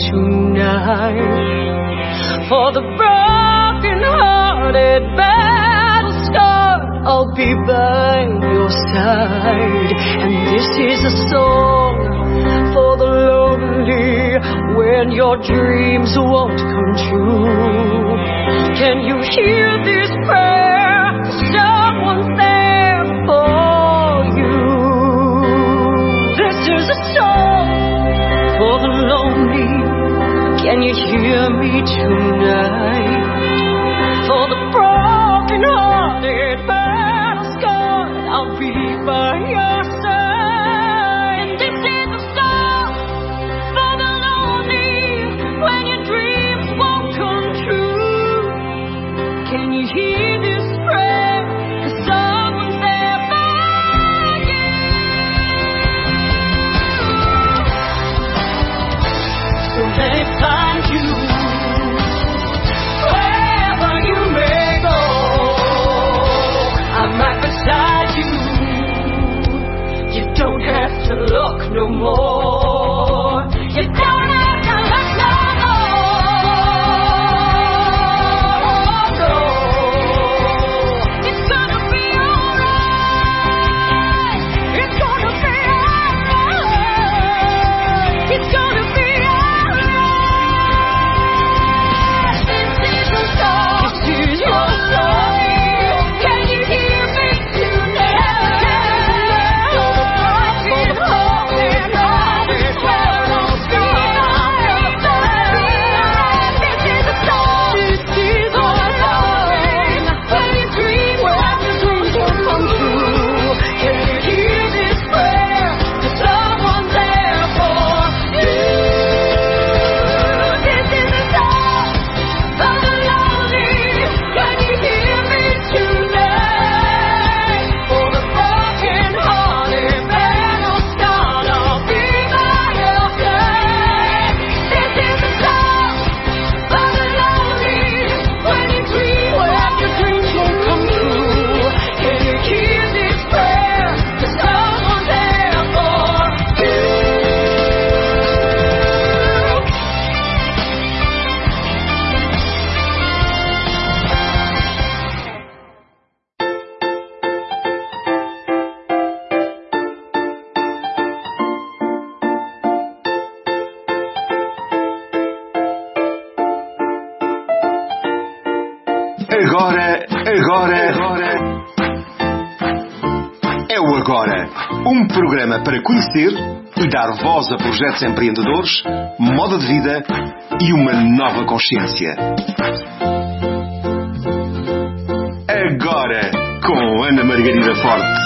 tonight? For the broken-hearted, battle-scarred, I'll be by your side. And this is a song for the lonely, when your dreams won't come true. Can you hear this prayer? Someone's there for you. This is a song for the lonely. Can you hear me tonight? For the broken-hearted, battle-scarred, I'll be by your side. This is a song for the lonely, when your dreams won't come true. Can you hear this Agora, agora é o Agora, um programa para conhecer e dar voz a projetos empreendedores, moda de vida e uma nova consciência. Agora, com Ana Margarida Forte.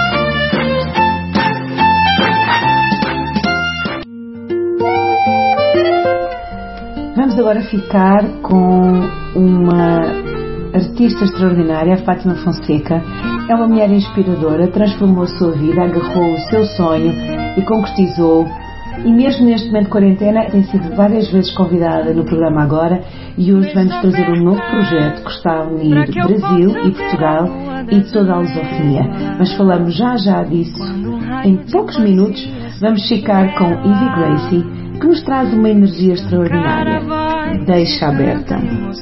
Vamos agora ficar com uma artista extraordinária, a Fátima Fonseca. É uma mulher inspiradora, transformou a sua vida, agarrou o seu sonho e concretizou. E mesmo neste momento de quarentena tem sido várias vezes convidada no programa Agora, e hoje vamos trazer um novo projeto que está a unir Brasil e Portugal e toda a lusofonia. Mas falamos já já disso em poucos minutos. Vamos ficar com Ivy Gracie, que nos traz uma energia extraordinária. Deixa aberta.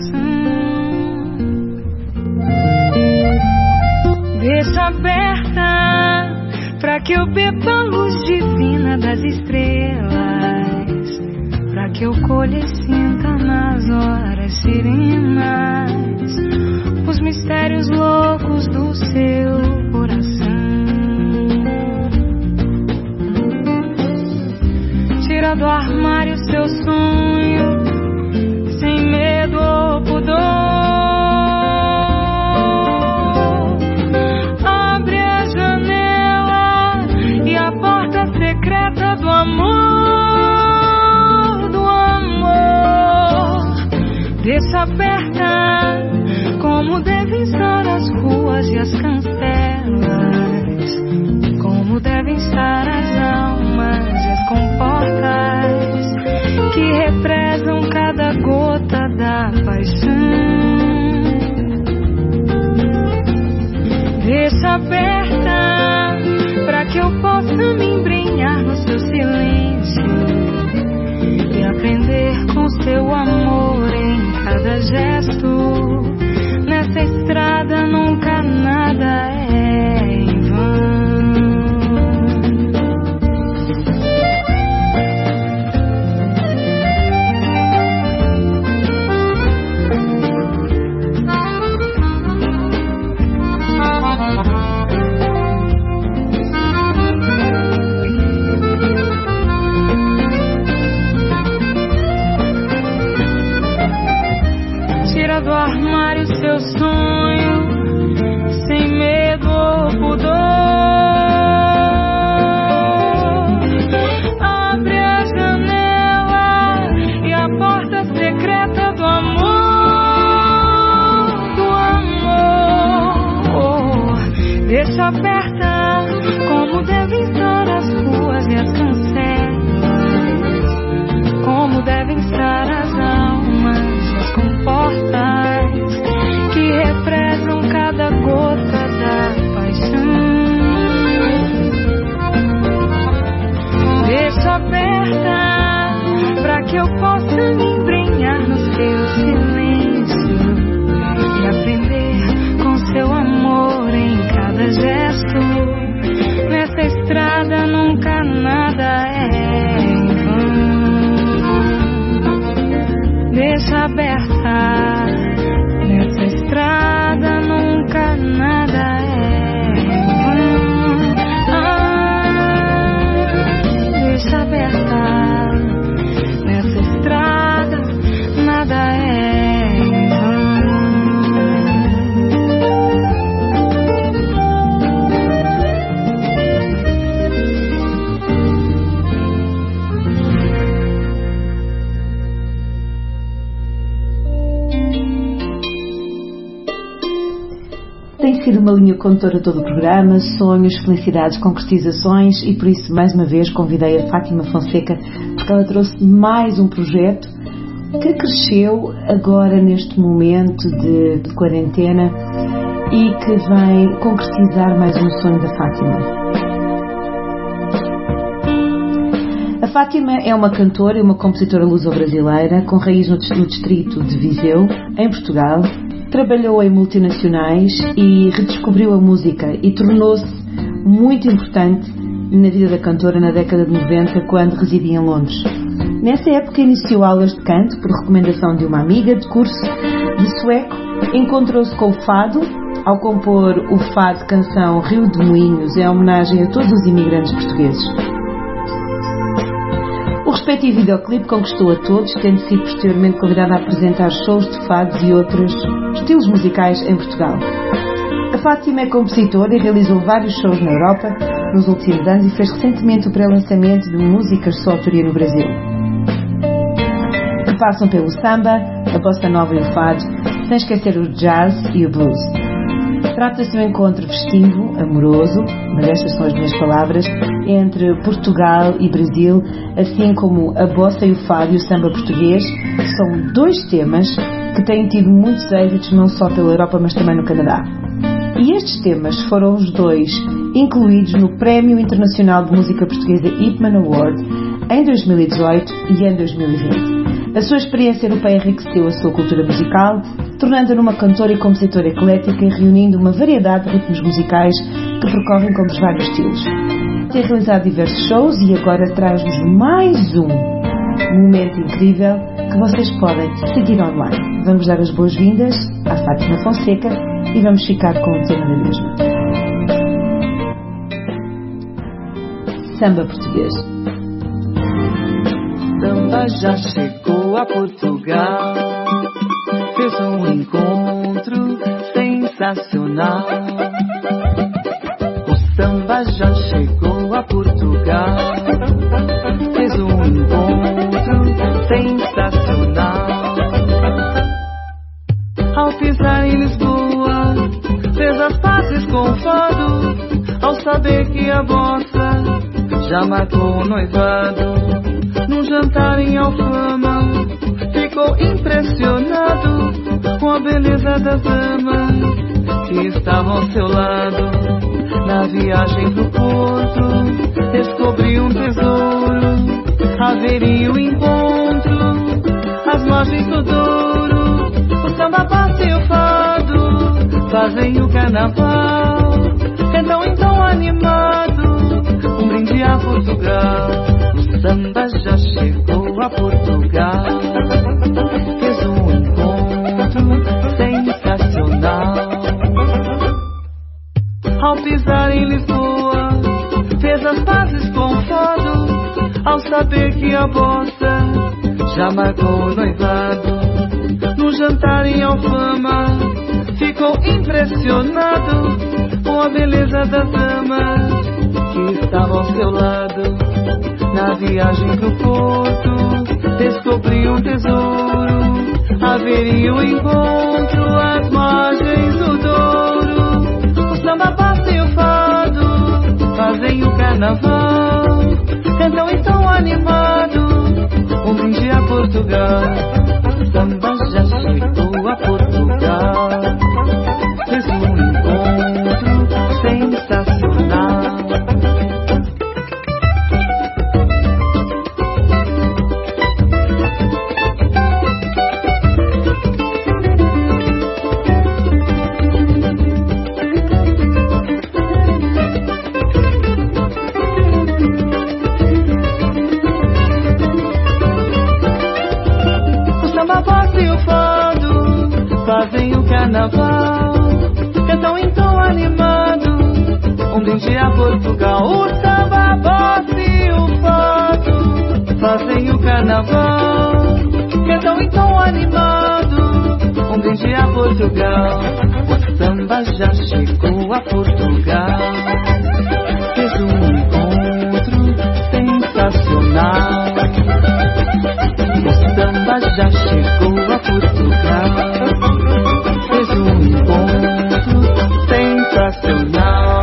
Deixa aberta pra que eu beba a luz divina das estrelas, pra que eu colhe e sinta nas horas serenas os mistérios loucos do seu coração. Tira do armário seu sonho, sem medo ou pudor. Abre a janela e a porta secreta do amor, do amor. Deixa aberta como devem estar as ruas e as cancelas, como devem estar as almas e as comportas que represam cada gota da paixão. Deixa aberta pra que eu possa me embrenhar no seu silêncio e aprender com seu amor em cada gesto. Nessa estrada nunca nada é em vão. Tira do armário seu sonho, sem medo ou pudor. Abre a janela e a porta secreta do amor, do amor. Deixa aberta como devem estar as ruas e as cancelas, como devem estar as almas e as comportas que represam cada gota da paixão. Deixa aberta pra que eu possa me embrenhar no seu silêncio e aprender com seu amor em cada gesto. Nessa estrada nunca nada é em vão. Deixa aberta, nessa estrada nunca nada é em vão. Ah, deixa aberta, nessa estrada nada é em vão. Tem sido uma linha condutora de todo o programa, sonhos, felicidades, concretizações, e por isso mais uma vez convidei a Fátima Fonseca, porque ela trouxe mais um projeto que cresceu agora neste momento de, de quarentena e que vai concretizar mais um sonho da Fátima. A Fátima é uma cantora e uma compositora luso-brasileira com raiz no distrito de Viseu, em Portugal. Trabalhou em multinacionais e redescobriu a música e tornou-se muito importante na vida da cantora na década de noventa, quando residia em Londres. Nessa época iniciou aulas de canto por recomendação de uma amiga de curso de sueco Encontrou-se com o fado ao compor o fado canção Rio de Moinhos em homenagem a todos os imigrantes portugueses. O respectivo videoclipe conquistou a todos, tendo sido posteriormente convidado a apresentar shows de fados e outros estilos musicais em Portugal. A Fátima é compositora e realizou vários shows na Europa nos últimos anos e fez recentemente o pré-lançamento de músicas de sua autoria no Brasil, que passam pelo samba, a bossa nova e o fado, sem esquecer o jazz e o blues. Trata-se de um encontro festivo, amoroso, mas estas são as minhas palavras, entre Portugal e Brasil, assim como a bossa e o fado e o samba português. São dois temas que têm tido muitos êxitos não só pela Europa, mas também no Canadá. E estes temas foram os dois incluídos no Prémio Internacional de Música Portuguesa Ipman Award em dois mil e dezoito e em dois mil e vinte. A sua experiência europeia enriqueceu a sua cultura musical, tornando-a numa cantora e compositora eclética e reunindo uma variedade de ritmos musicais que percorrem como vários estilos. Tem realizado diversos shows e agora traz-nos mais um momento incrível que vocês podem seguir online. Vamos dar as boas-vindas à Fátima Fonseca e vamos ficar com o tema da mesma. Samba português. Samba já chegou a Portugal, fez um encontro sensacional. O samba já chegou a Portugal, fez um encontro sensacional. Ao pisar em Lisboa, fez as pazes com o fado, ao saber que a bossa já marcou o noivado. Num jantar em Alfama, ficou impressionado com a beleza das damas que estavam ao seu lado. Na viagem pro Porto, descobriu um tesouro, haveria o encontro às margens do Douro. O samba passa e o fado fazem o carnaval, cantam em tom animado um brinde a Portugal. O samba já chegou a Portugal, fez um encontro sensacional. Ao pisar em Lisboa, fez as pazes com o fado, ao saber que a bossa já marcou o noivado. No jantar em Alfama, ficou impressionado com a beleza das damas que estavam ao seu lado. Na viagem pro Porto, descobriu um tesouro, haveria o encontro às margens do Douro. O samba passa e o fado fazem o carnaval, cantam em tom animado um brinde a Portugal. O samba já chegou a Portugal, fez um encontro sensacional. Fazem o carnaval, cantam em tom animado um brinde a Portugal. O samba, bossa e o fado fazem o carnaval, cantam em tom animado um brinde a Portugal. O samba já chegou a Portugal, fez um encontro sensacional. O samba já chegou a Portugal, fez um encontro sensacional.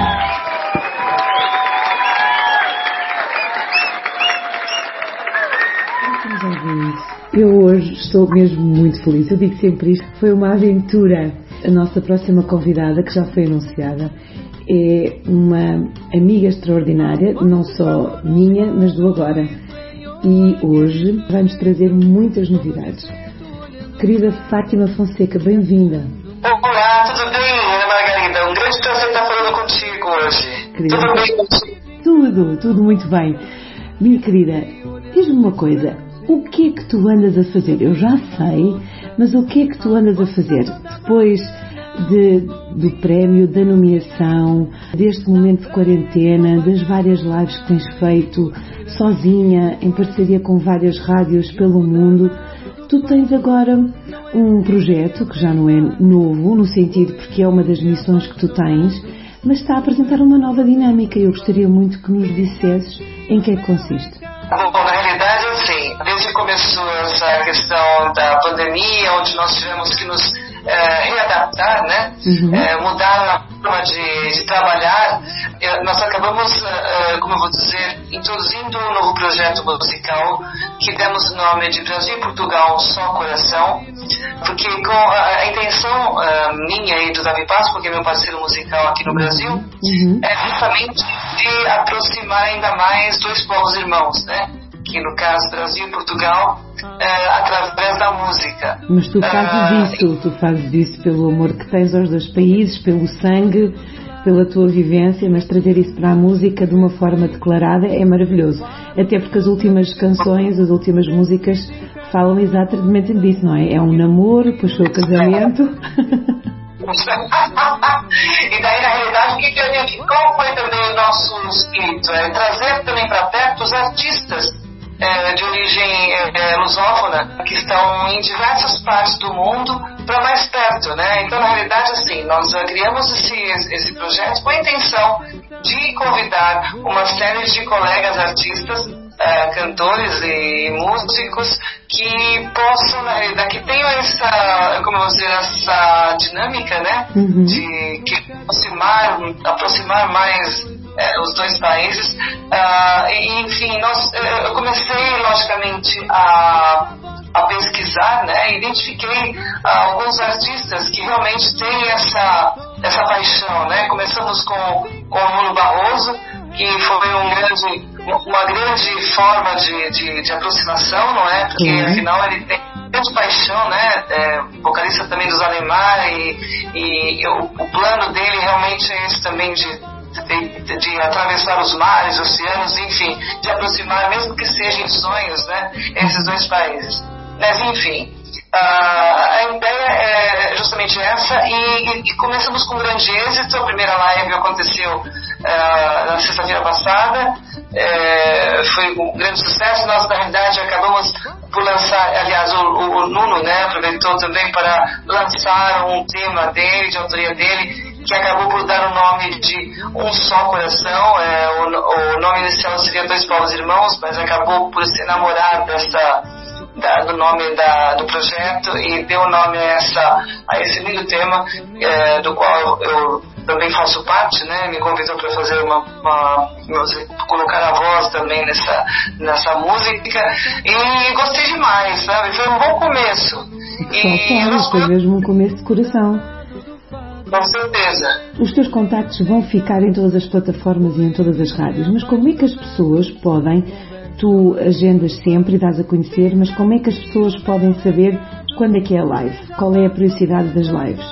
Eu hoje estou mesmo muito feliz. Eu digo sempre isto, foi uma aventura. A nossa próxima convidada, que já foi anunciada, é uma amiga extraordinária, não só minha, mas do agora. E hoje vai-nos trazer muitas novidades. Querida Fátima Fonseca, bem-vinda. Olá, tudo bem, Ana Margarida? Um grande prazer estar falando contigo hoje. Querida, tudo bem contigo? Tudo, tudo muito bem. Minha querida, diz-me uma coisa, o que é que tu andas a fazer? Eu já sei, Mas o que é que tu andas a fazer depois de, do prémio, da nomeação, deste momento de quarentena, das várias lives que tens feito sozinha, em parceria com várias rádios pelo mundo? Tu tens agora um projeto que já não é novo, no sentido porque é uma das missões que tu tens, mas está a apresentar uma nova dinâmica. Eu gostaria muito que nos dissesses em que é que consiste. Bom, na realidade, assim, desde que começou essa questão da pandemia, onde nós tivemos que nos é, readaptar, né, uhum. é, mudar a forma de, de trabalhar, é, nós acabamos, é, como eu vou dizer, introduzindo um novo projeto musical que demos o nome de Brasil e Portugal Só Coração, porque com a, a intenção é, minha e do Davi Páscoa, que é meu parceiro musical aqui no Brasil, uhum. é justamente de aproximar ainda mais dois povos irmãos, né? Que no caso Brasil e Portugal, é, através da música. Mas tu fazes isso, tu fazes isso pelo amor que tens aos dois países, pelo sangue, pela tua vivência, mas trazer isso para a música de uma forma declarada é maravilhoso. Até porque as últimas canções, as últimas músicas falam exatamente disso, não é? É um namoro, depois foi o casamento. E daí, na realidade, o que, que eu digo aqui? Qual foi também o nosso espírito? É trazer também para perto os artistas é, de origem é, lusófona que estão em diversas partes do mundo para mais perto, né? Então, na realidade, assim, nós criamos esse, esse projeto com a intenção de convidar uma série de colegas artistas, Uh, cantores e músicos que possam, na realidade, que tenham essa, como eu vou dizer, essa dinâmica, né, uhum. de que aproximar, aproximar mais uh, os dois países. Uh, e, enfim, nós, uh, eu comecei, logicamente, a a pesquisar, né, identifiquei uh, alguns artistas que realmente têm essa, essa paixão, né. Começamos com, com o Nuno Barroso, que foi um grande, uma grande forma de, de, de aproximação, não é? Porque uhum. afinal ele tem grande paixão, né? É, vocalista também dos Alemar, e, e o, o plano dele realmente é esse também de, de, de atravessar os mares, oceanos, enfim, de aproximar, mesmo que seja em sonhos, né? Esses dois países. Mas enfim, a ideia é justamente essa, e, e começamos com um grande êxito. A primeira live aconteceu uh, na sexta-feira passada, uh, foi um grande sucesso. Nós, na realidade, acabamos por lançar, aliás, o, o, o Nuno, né, aproveitou também para lançar um tema dele, de autoria dele, que acabou por dar o nome de Um Só Coração. É, o, o nome inicial seria Dois Povos Irmãos, mas acabou por se enamorar dessa... Da, do nome da, do projeto, e deu o nome a, essa, a esse lindo tema, é, do qual eu, eu também faço parte, né? Me convidou para fazer uma, uma, colocar a voz também nessa, nessa música, e gostei demais, sabe? Foi um bom começo. E nós... Foi mesmo um começo de coração. Com certeza. Os teus contactos vão ficar em todas as plataformas e em todas as rádios, mas como é que as pessoas podem... Tu agendas sempre e dás a conhecer, mas como é que as pessoas podem saber quando é que é a live? Qual é a periodicidade das lives?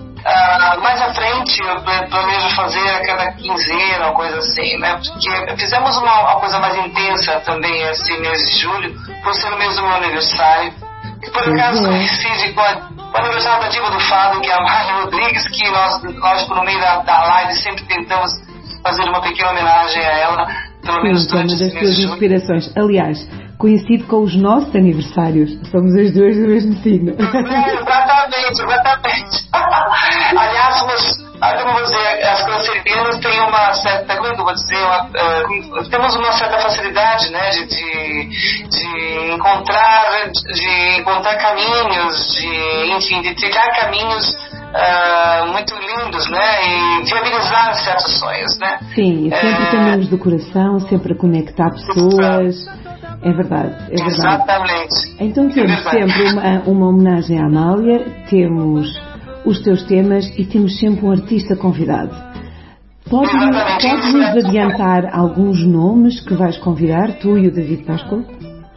Uh, mais à frente eu planejo fazer a cada quinzena ou coisa assim, né? Porque fizemos uma, uma coisa mais intensa também esse mês de julho, por ser no mês do meu aniversário, que por acaso coincide com, com o aniversário da diva do fado, que é a Mari Rodrigues, que nós, lógico, no meio da, da live sempre tentamos fazer uma pequena homenagem a ela. Pelo menos Sim, é uma das tuas inspirações. Aliás, coincide com os nossos aniversários. Somos as duas do mesmo signo. É, exatamente, exatamente. Aliás, somos, como vou dizer, as cancerianas têm uma certa, como é que eu vou dizer, uma, uh, temos uma certa facilidade, né, de, de, de encontrar, de encontrar caminhos, de, enfim, de trilhar caminhos Uh, muito lindos, né, e viabilizar certos sonhos, né. Sim, sempre é... caminhos do coração, sempre a conectar pessoas. É verdade, é verdade. Exatamente. Então temos é sempre uma, uma homenagem à Amália, temos os teus temas e temos sempre um artista convidado. Podes-nos podes adiantar alguns nomes que vais convidar, tu e o David Páscoa?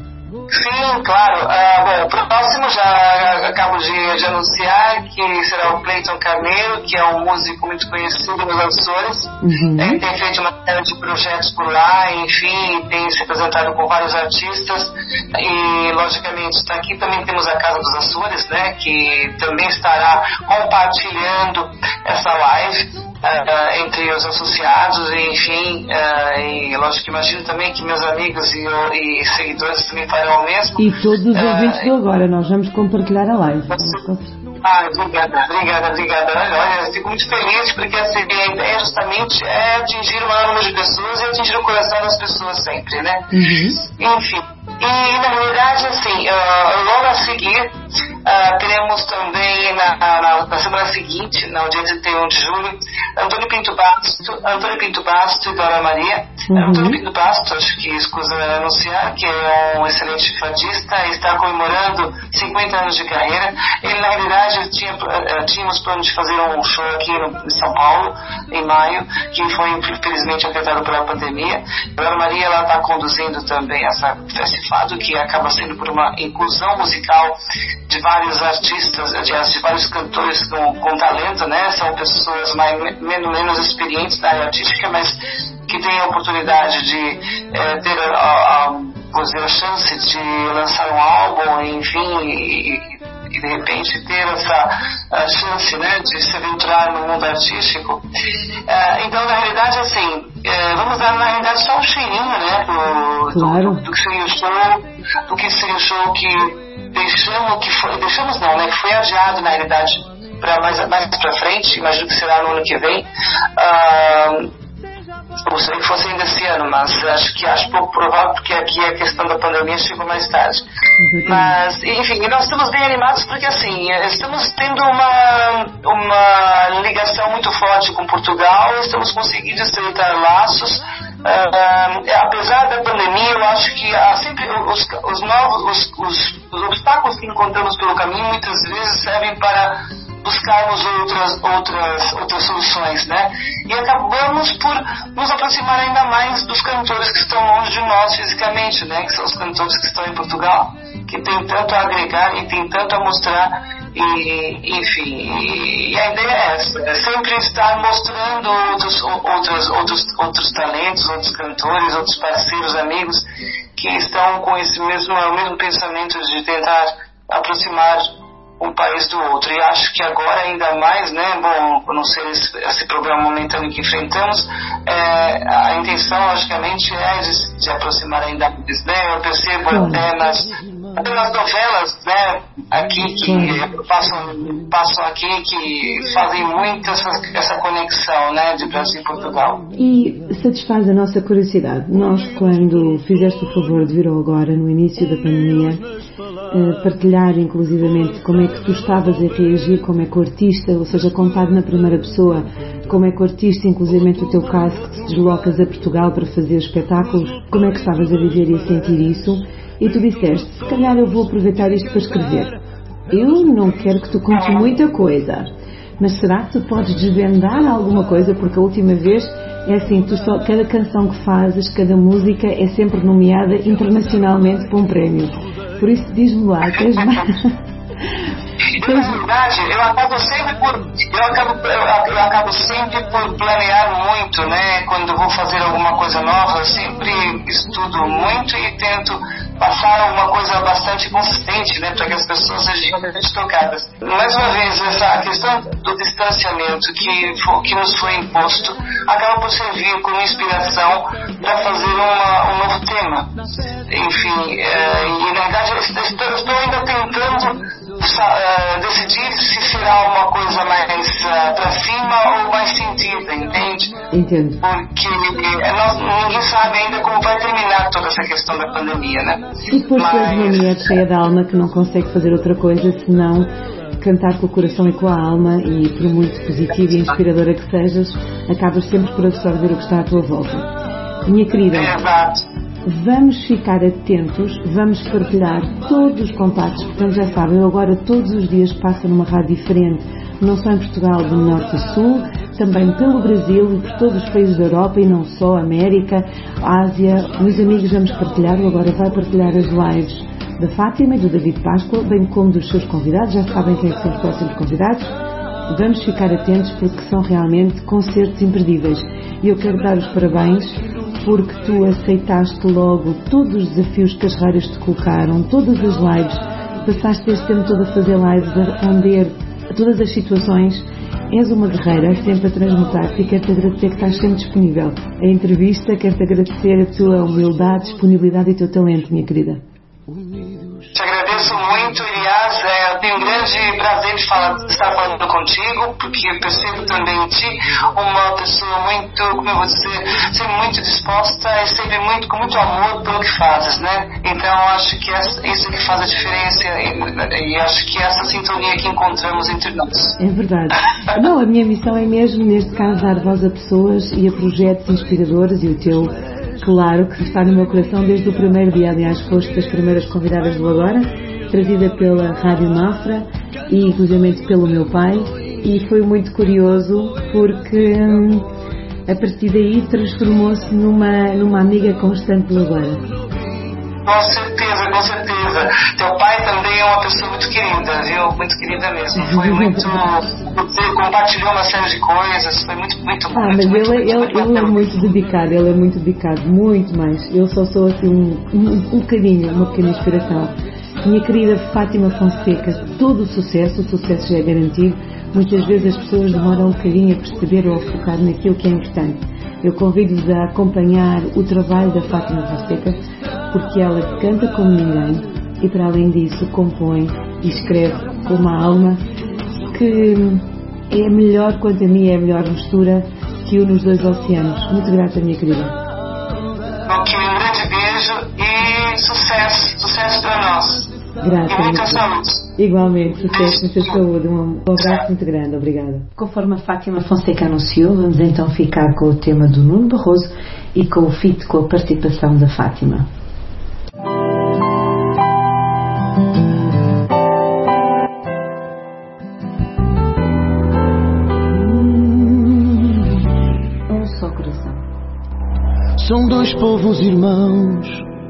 Sim, claro. Uh, bom, o próximo já acabo de, de anunciar que será o Cleiton Carneiro, que é um músico muito conhecido nos Açores. Uhum. Ele tem feito uma série de projetos por lá, enfim, tem se apresentado com vários artistas. E, logicamente, está aqui também temos a Casa dos Açores, né, que também estará compartilhando essa live. Uh, entre os associados, e, enfim, uh, e lógico que imagino também que meus amigos e, e seguidores também farão o mesmo. E todos os ouvintes uh, do Agora, nós vamos compartilhar a live. Ah, obrigada, obrigada, obrigada. Olha, eu fico muito feliz porque assim, a ideia justamente é atingir o maior número de pessoas e atingir o coração das pessoas sempre, né? Uhum. Enfim, e na realidade, assim, uh, logo a seguir, uh, teremos também na, na, na semana seguinte, no dia trinta e um de julho, Antônio Pinto Basto, Antônio Pinto Basto e Dora Maria. Uhum. Antônio Pinto Basto, acho que escusa anunciar, que é um excelente fadista, está comemorando cinquenta anos de carreira. Ele, na realidade, tinha, tínhamos plano de fazer um show aqui no, em São Paulo, em maio, que foi infelizmente afetado pela pandemia. Dora Maria, ela está conduzindo também essa festival, que acaba sendo por uma inclusão musical de vários artistas, de, de vários cantores com, com talento, né? São pessoas mais, menos, menos experientes na área artística, mas que têm a oportunidade de é, ter a, a, a, dizer, a chance de lançar um álbum, enfim, e, e de repente ter essa a chance, né, de se aventurar no mundo artístico. Uh, então, na realidade, assim, uh, vamos dar, na realidade, só um cheirinho, né, do, claro. do, do que seria o show, do que seria o show que deixamos, que foi, deixamos não, né, que foi adiado, na realidade, para mais, mais pra frente, imagino que será no ano que vem. Uh, Gostaria que fosse ainda esse ano, mas acho que acho pouco provável, porque aqui a questão da pandemia chegou mais tarde. Uhum. Mas, enfim, nós estamos bem animados porque, assim, estamos tendo uma, uma ligação muito forte com Portugal, estamos conseguindo estreitar laços. Uh, apesar da pandemia, eu acho que há sempre os, os novos os, os, os obstáculos que encontramos pelo caminho muitas vezes servem para buscarmos outras, outras, outras soluções, né? E acabamos por nos aproximar ainda mais dos cantores que estão longe de nós fisicamente, né? Que são os cantores que estão em Portugal, que tem tanto a agregar e tem tanto a mostrar, e, enfim, e, e a ideia é essa, é sempre estar mostrando outros, outros, outros, outros talentos, outros cantores, outros parceiros, amigos, que estão com esse mesmo, o mesmo pensamento de tentar aproximar um país do outro. E acho que agora ainda mais, né, bom, por não ser esse, esse problema momentâneo que enfrentamos, é, a intenção logicamente é de, de aproximar ainda mais, né? Eu percebo claro. até nas, até nas novelas, né, aqui que claro. passam, passam aqui, que fazem muito essa, essa conexão, né, de Brasil e Portugal. E satisfaz a nossa curiosidade. Nós, quando fizeste o favor de vir ao Agora, no início da pandemia, Uh, partilhar inclusivamente como é que tu estavas a reagir, como é que o artista, ou seja, contado na primeira pessoa, como é que o artista, inclusivamente o teu caso, que te deslocas a Portugal para fazer espetáculos, como é que estavas a viver e a sentir isso, e tu disseste, se calhar eu vou aproveitar isto para escrever. Eu não quero que tu contes muita coisa, mas será que tu podes desvendar alguma coisa, porque a última vez é assim, tu só, cada canção que fazes, cada música é sempre nomeada internacionalmente para um prémio. Por isso, diz-me lá, tens mais... Na verdade, eu acabo sempre por eu acabo, eu acabo sempre por planear muito, né? Quando vou fazer alguma coisa nova, eu sempre estudo muito e tento passar alguma coisa bastante consistente, né? Para que as pessoas sejam realmente tocadas. Mais uma vez, essa questão do distanciamento que, que nos foi imposto acaba por servir como inspiração para fazer uma, um novo tema. Enfim, é, e na verdade eu estou, eu estou ainda tentando Uh, decidir se será uma coisa mais uh, para cima ou mais sentida, entende? Entendo. Porque uh, nós, ninguém sabe ainda como vai terminar toda essa questão da pandemia, né? E depois Mas... tu és uma mulher cheia de alma que não consegue fazer outra coisa senão cantar com o coração e com a alma, e por muito positiva e inspiradora que sejas, acabas sempre por absorver o que está à tua volta. Minha querida, é verdade. Vamos ficar atentos, vamos partilhar todos os contactos, portanto já sabem, eu agora todos os dias passo numa rádio diferente, não só em Portugal, do norte a sul, também pelo Brasil e por todos os países da Europa e não só, América, Ásia. Meus amigos, vamos partilhar, eu agora vai partilhar as lives da Fátima e do David Páscoa, bem como dos seus convidados. Já sabem quem são os próximos convidados. Vamos ficar atentos porque são realmente concertos imperdíveis. E eu quero dar os parabéns porque tu aceitaste logo todos os desafios que as rádios te colocaram, todas as lives, passaste este tempo todo a fazer lives, a responder a todas as situações. És uma guerreira, sempre a transmutar-te, e quero-te agradecer que estás sempre disponível. A entrevista, quero-te agradecer a tua humildade, disponibilidade e o teu talento, minha querida. Te agradeço muito, aliás, é, eu tenho um grande prazer de, falar, de estar falando contigo, porque eu percebo também em ti uma pessoa muito, como eu vou dizer, sempre muito disposta e sempre muito, com muito amor pelo que fazes, né? Então eu acho que essa, isso é que faz a diferença e, e acho que essa sintonia que encontramos entre nós. É verdade. Não, a minha missão é mesmo, neste caso, dar voz a pessoas e a projetos inspiradores, e o teu, claro, que está no meu coração desde o primeiro dia. Aliás, foste das primeiras convidadas do Agora, trazida pela Rádio Mafra e inclusive pelo meu pai, e foi muito curioso porque hum, a partir daí transformou-se numa, numa amiga constante do Agora. Com certeza, com certeza. Teu pai também é uma pessoa muito querida, viu? Muito querida mesmo. Foi muito... Você compartilhou uma série de coisas, foi muito, muito bom. Ah, mas muito, ele, muito, ele, muito, ele é muito dedicado, ele é muito dedicado, muito mais. Eu só sou assim um, um, um bocadinho, uma pequena inspiração. Minha querida Fátima Fonseca, todo o sucesso, o sucesso já é garantido. Muitas vezes as pessoas demoram um bocadinho a perceber ou a focar naquilo que é importante. Eu convido-vos a acompanhar o trabalho da Fátima Fonseca, porque ela canta como ninguém e, para além disso, compõe e escreve com uma alma que é a melhor, quanto a mim, é a melhor mistura que une os dois oceanos. Muito grata, minha querida. Ok, um grande beijo e sucesso, sucesso para nós. Grata. E muita saúde. Igualmente, sucesso, muita saúde. Um abraço muito grande, obrigada. Conforme a Fátima Fonseca anunciou, vamos então ficar com o tema do Nuno Barroso e com o feat, com a participação da Fátima. Um só coração. São dois povos irmãos,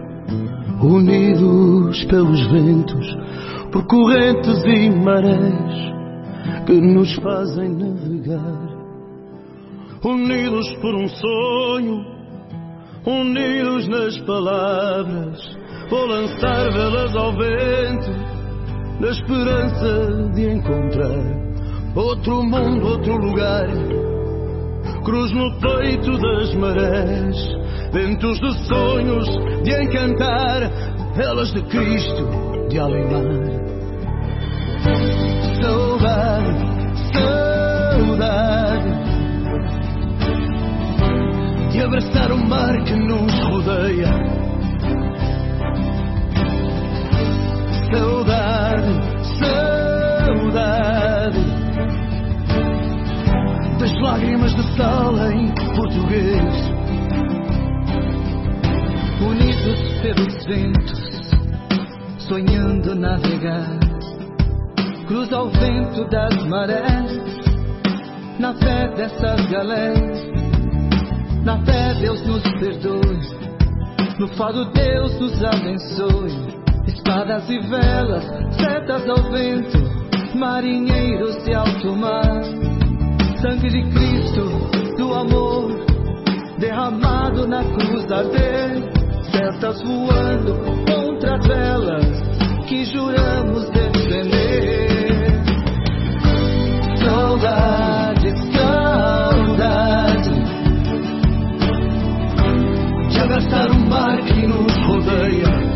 unidos pelos ventos, por correntes e marés que nos fazem navegar, unidos por um sonho, unidos nas palavras, vou lançar velas ao vento, na esperança de encontrar outro mundo, outro lugar, cruz no peito das marés, ventos de sonhos, de encantar, velas de Cristo, de alimar. Saudade, saudade, de abraçar o mar que nos rodeia. Saudade, saudade, das lágrimas de sal em português, unidos pelos ventos, sonhando navegar, cruz ao vento das marés, na fé dessas galés, na fé Deus nos perdoe, no fado Deus nos abençoe, espadas e velas, setas ao vento, marinheiros de alto mar, sangue de Cristo, do amor, derramado na cruz arder, setas voando contra as velas que juramos defender. Saudade, saudade, de abraçar o mar que nos rodeia.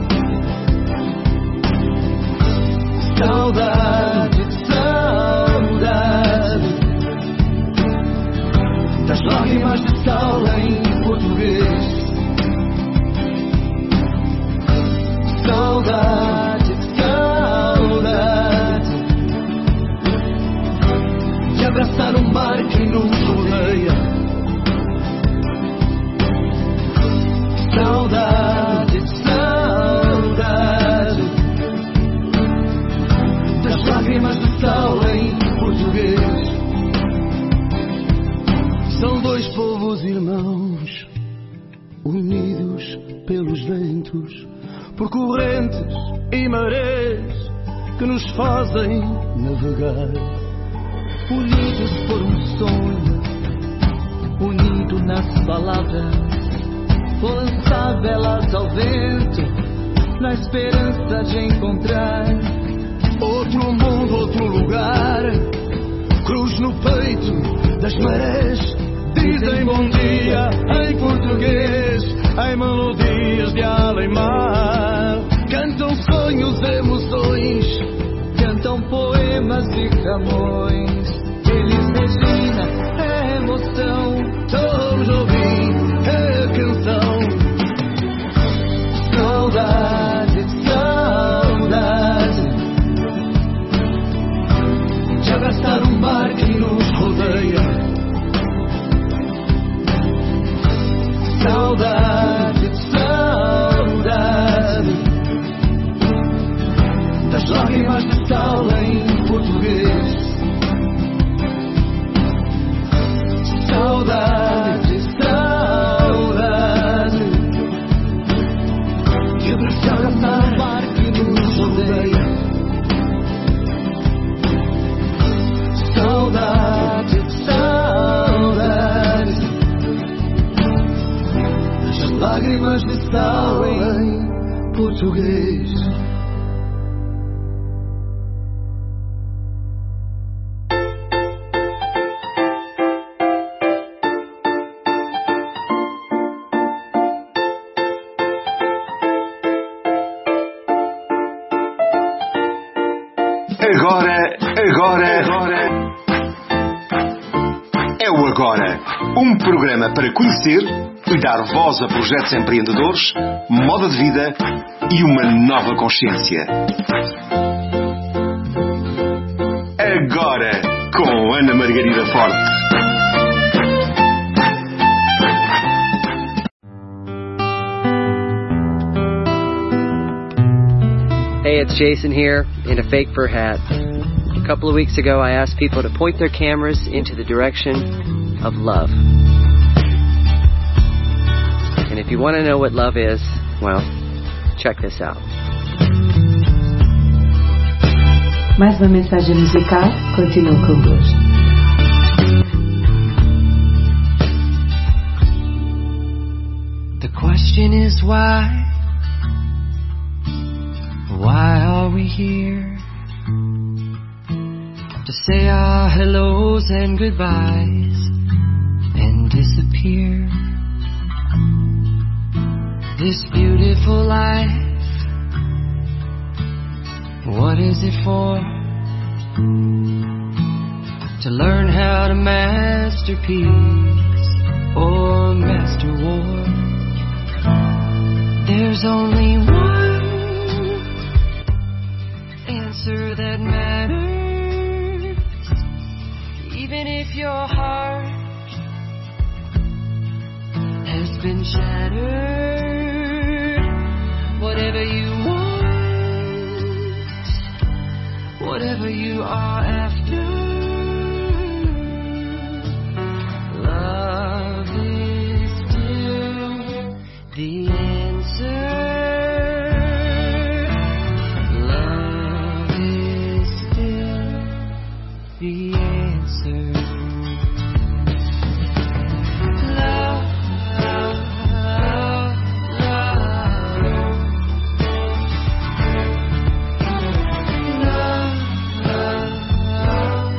Saudade, saudade, das lágrimas de sal em português. Saudade, saudade, de abraçar o mar que nos rodeia. Saudade, saudade, das lágrimas de sal em português. São dois povos irmãos, unidos pelos ventos, por correntes e marés que nos fazem navegar, unidos por um sonho, unido nas palavras. Vou lançar velas ao vento, na esperança de encontrar outro mundo, outro lugar. Cruz no peito das marés, dizem bom dia em português, em melodias de além-mar. Cantam sonhos, emoções, cantam poemas e camões. Eles Regina, é emoção, todos ouvem, é canção. Saudade, saudade de abraçar um mar que nos rodeia. Saudade, saudade das lágrimas de sal em português. Saudade, saudade de abraçar o mar que nos rodeia. Saudade, saudade das lágrimas de sal em português. Agora, agora, agora. É o Agora, um programa para conhecer e dar voz a projetos empreendedores, moda de vida e uma nova consciência. Agora, com Ana Margarida Forte. Hey, it's Jason here in a fake fur hat. A couple of weeks ago, I asked people to point their cameras into the direction of love. And if you want to know what love is, well, check this out. Mais uma mensagem musical, continua connosco. The question is why? Why are we here? To say our hellos and goodbyes and disappear. This beautiful life, what is it for? To learn how to master peace or master war. There's only one answer that matters, even if your heart has been shattered. Whatever you want, whatever you are after, love is still the answer. The answer. Love, love, love, love. Love, love, love.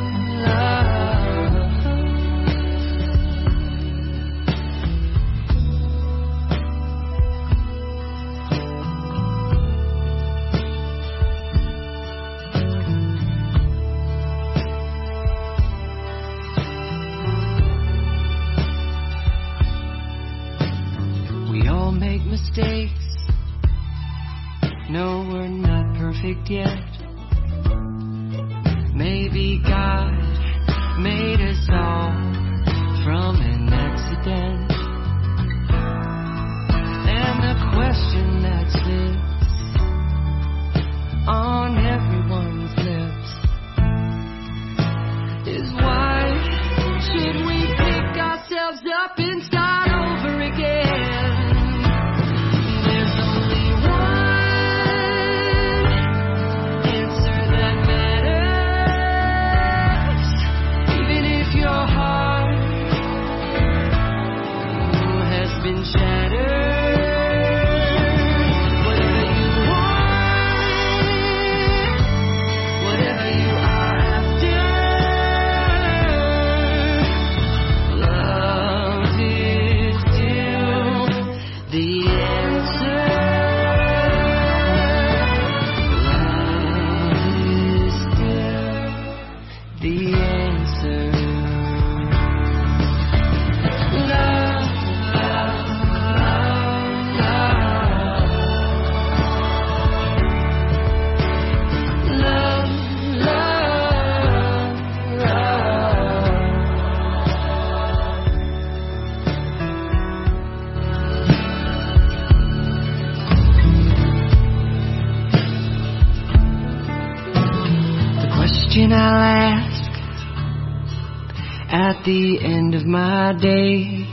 at the end of my days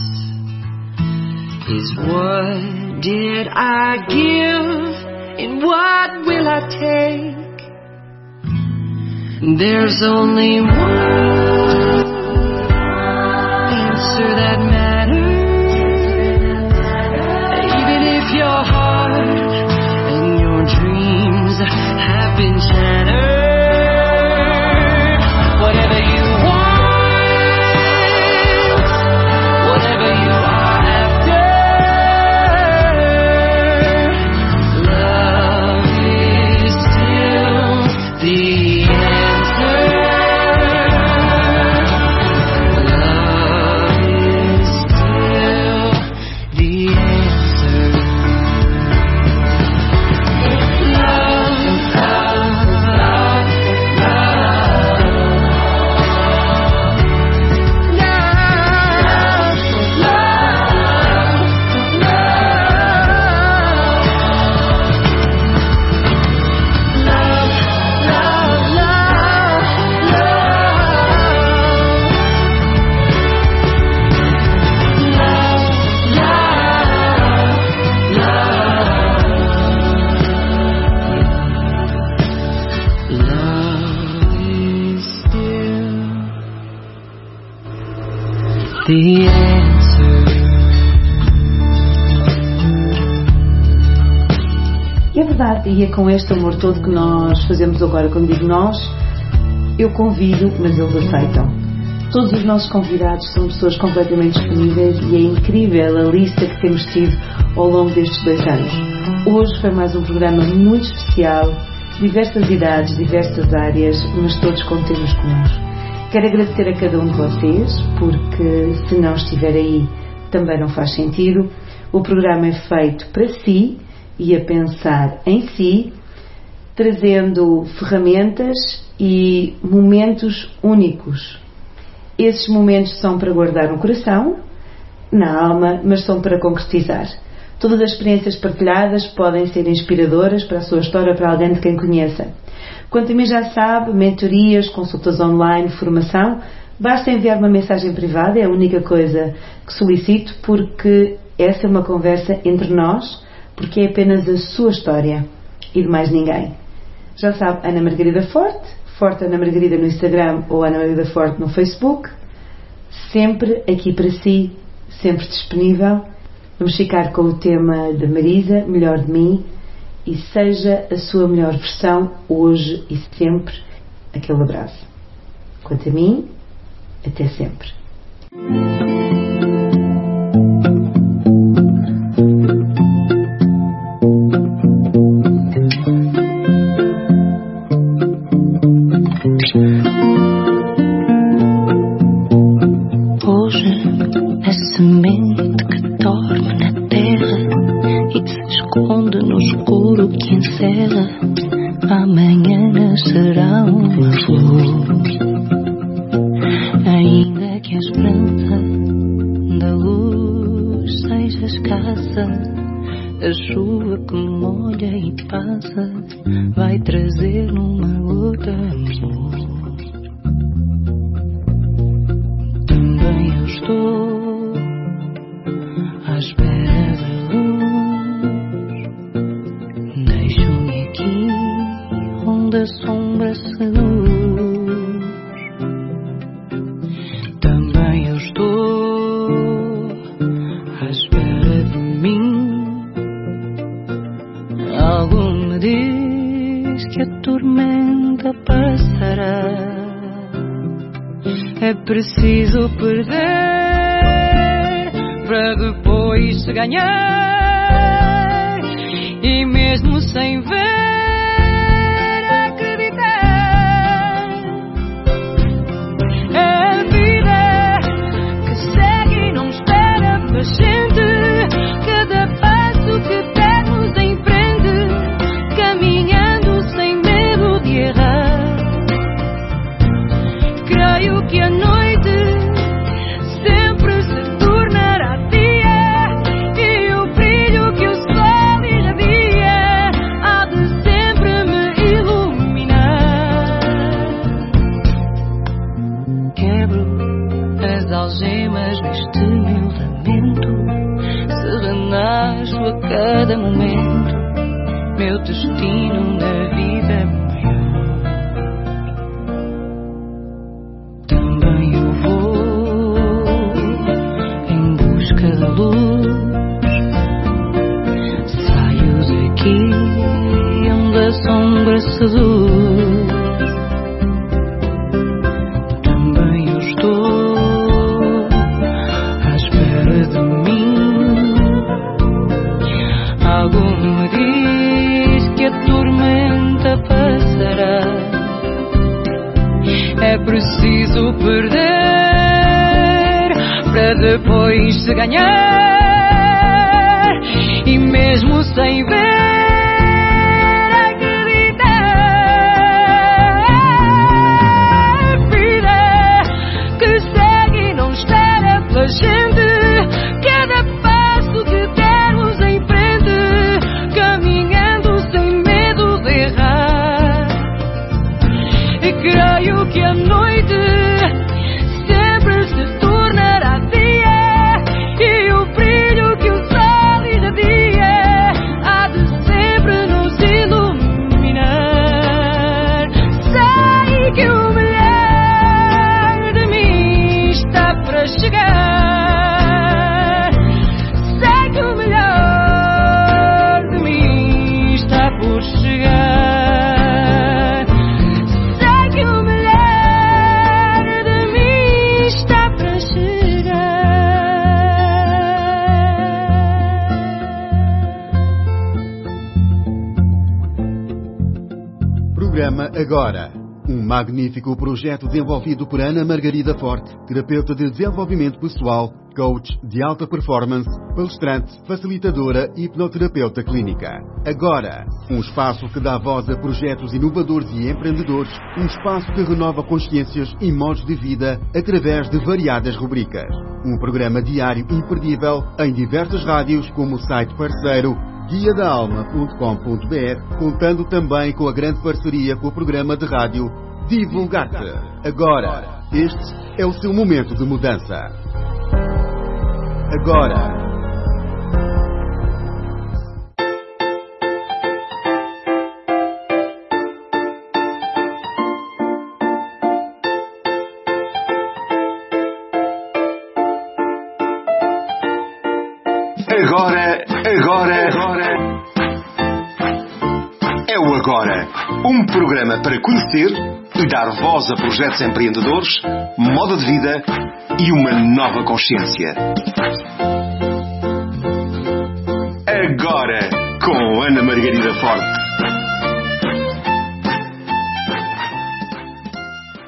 is what did I give and what will I take? There's only one answer that matters, even if your heart and your dreams have been shattered. Whatever you want, whatever you are after, love is still the answer. Love is still the answer. Love, love, love, the answer. E é verdade, e é com este amor todo que nós fazemos agora. Quando digo nós, eu convido, mas eles aceitam. Todos os nossos convidados são pessoas completamente disponíveis e é incrível a lista que temos tido ao longo destes dois anos. Hoje foi mais um programa muito especial, diversas idades, diversas áreas, mas todos com temas comuns. Quero agradecer a cada um de vocês, porque se não estiver aí também não faz sentido. O programa é feito para si e a pensar em si, trazendo ferramentas e momentos únicos. Esses momentos são para guardar no coração, na alma, mas são para concretizar. Todas as experiências partilhadas podem ser inspiradoras para a sua história, para alguém de quem conheça. Quanto a mim já sabe, mentorias, consultas online, formação, basta enviar uma mensagem privada, é a única coisa que solicito, porque essa é uma conversa entre nós, porque é apenas a sua história e de mais ninguém. Já sabe, Ana Margarida Forte, Forte Ana Margarida no Instagram ou Ana Margarida Forte no Facebook, sempre aqui para si, sempre disponível. Vamos ficar com o tema da Marisa, Melhor de Mim, e seja a sua melhor versão hoje e sempre. Aquele abraço. Quanto a mim, até sempre. Hoje é semente que dorme na terra e se esconde no escuro que encerra. Amanhã nascerá uma flor, ainda que a esperança da luz seja escassa. A chuva que molha e passa vai trazer uma gota amor. Também eu estou à espera da luz. Deixo-me aqui onde a sombra seduz. Também eu estou à espera de mim. Algo me diz que a tormenta passará. É preciso perder para depois se ganhar. E mesmo sem ver, acreditar. É a vida que segue e não espera pela gente. Cada passo que dermos em frente, caminhando sem medo de errar. Creio que a noite sempre se tornará dia, e o brilho que o sol irradia há de sempre algemas deste meu lamento, se renasço a cada momento, meu destino na vida morreu. Também eu vou em busca da luz, saio daqui onde a sombra seduz. Também eu estou à espera de mim. Algo me diz que a tormenta passará. É preciso perder para depois se ganhar, e mesmo sem ver acreditar. Vida que segue e não espera pela gente. Cada passo que dermos em frente, caminhando sem medo de errar. E creio que a noite sempre se tornará dia, e o brilho que o sol irradia há de sempre nos iluminar. Sei que o melhor de mim está para chegar. Sei que o melhor de mim está por chegar. Programa Agora, um magnífico projeto desenvolvido por Ana Margarida Forte, terapeuta de desenvolvimento pessoal, coach de alta performance, palestrante, facilitadora e hipnoterapeuta clínica. Agora, um espaço que dá voz a projetos inovadores e empreendedores, um espaço que renova consciências e modos de vida através de variadas rubricas. Um programa diário imperdível em diversas rádios como o site parceiro guia da alma ponto com ponto b r, contando também com a grande parceria com o programa de rádio Divulgar-te. Agora, este é o seu momento de mudança. Agora. Agora, agora, agora. É o Agora, um programa para conhecer e dar voz a projetos empreendedores, moda de vida e uma nova consciência. Agora, com Ana Margarida Forte.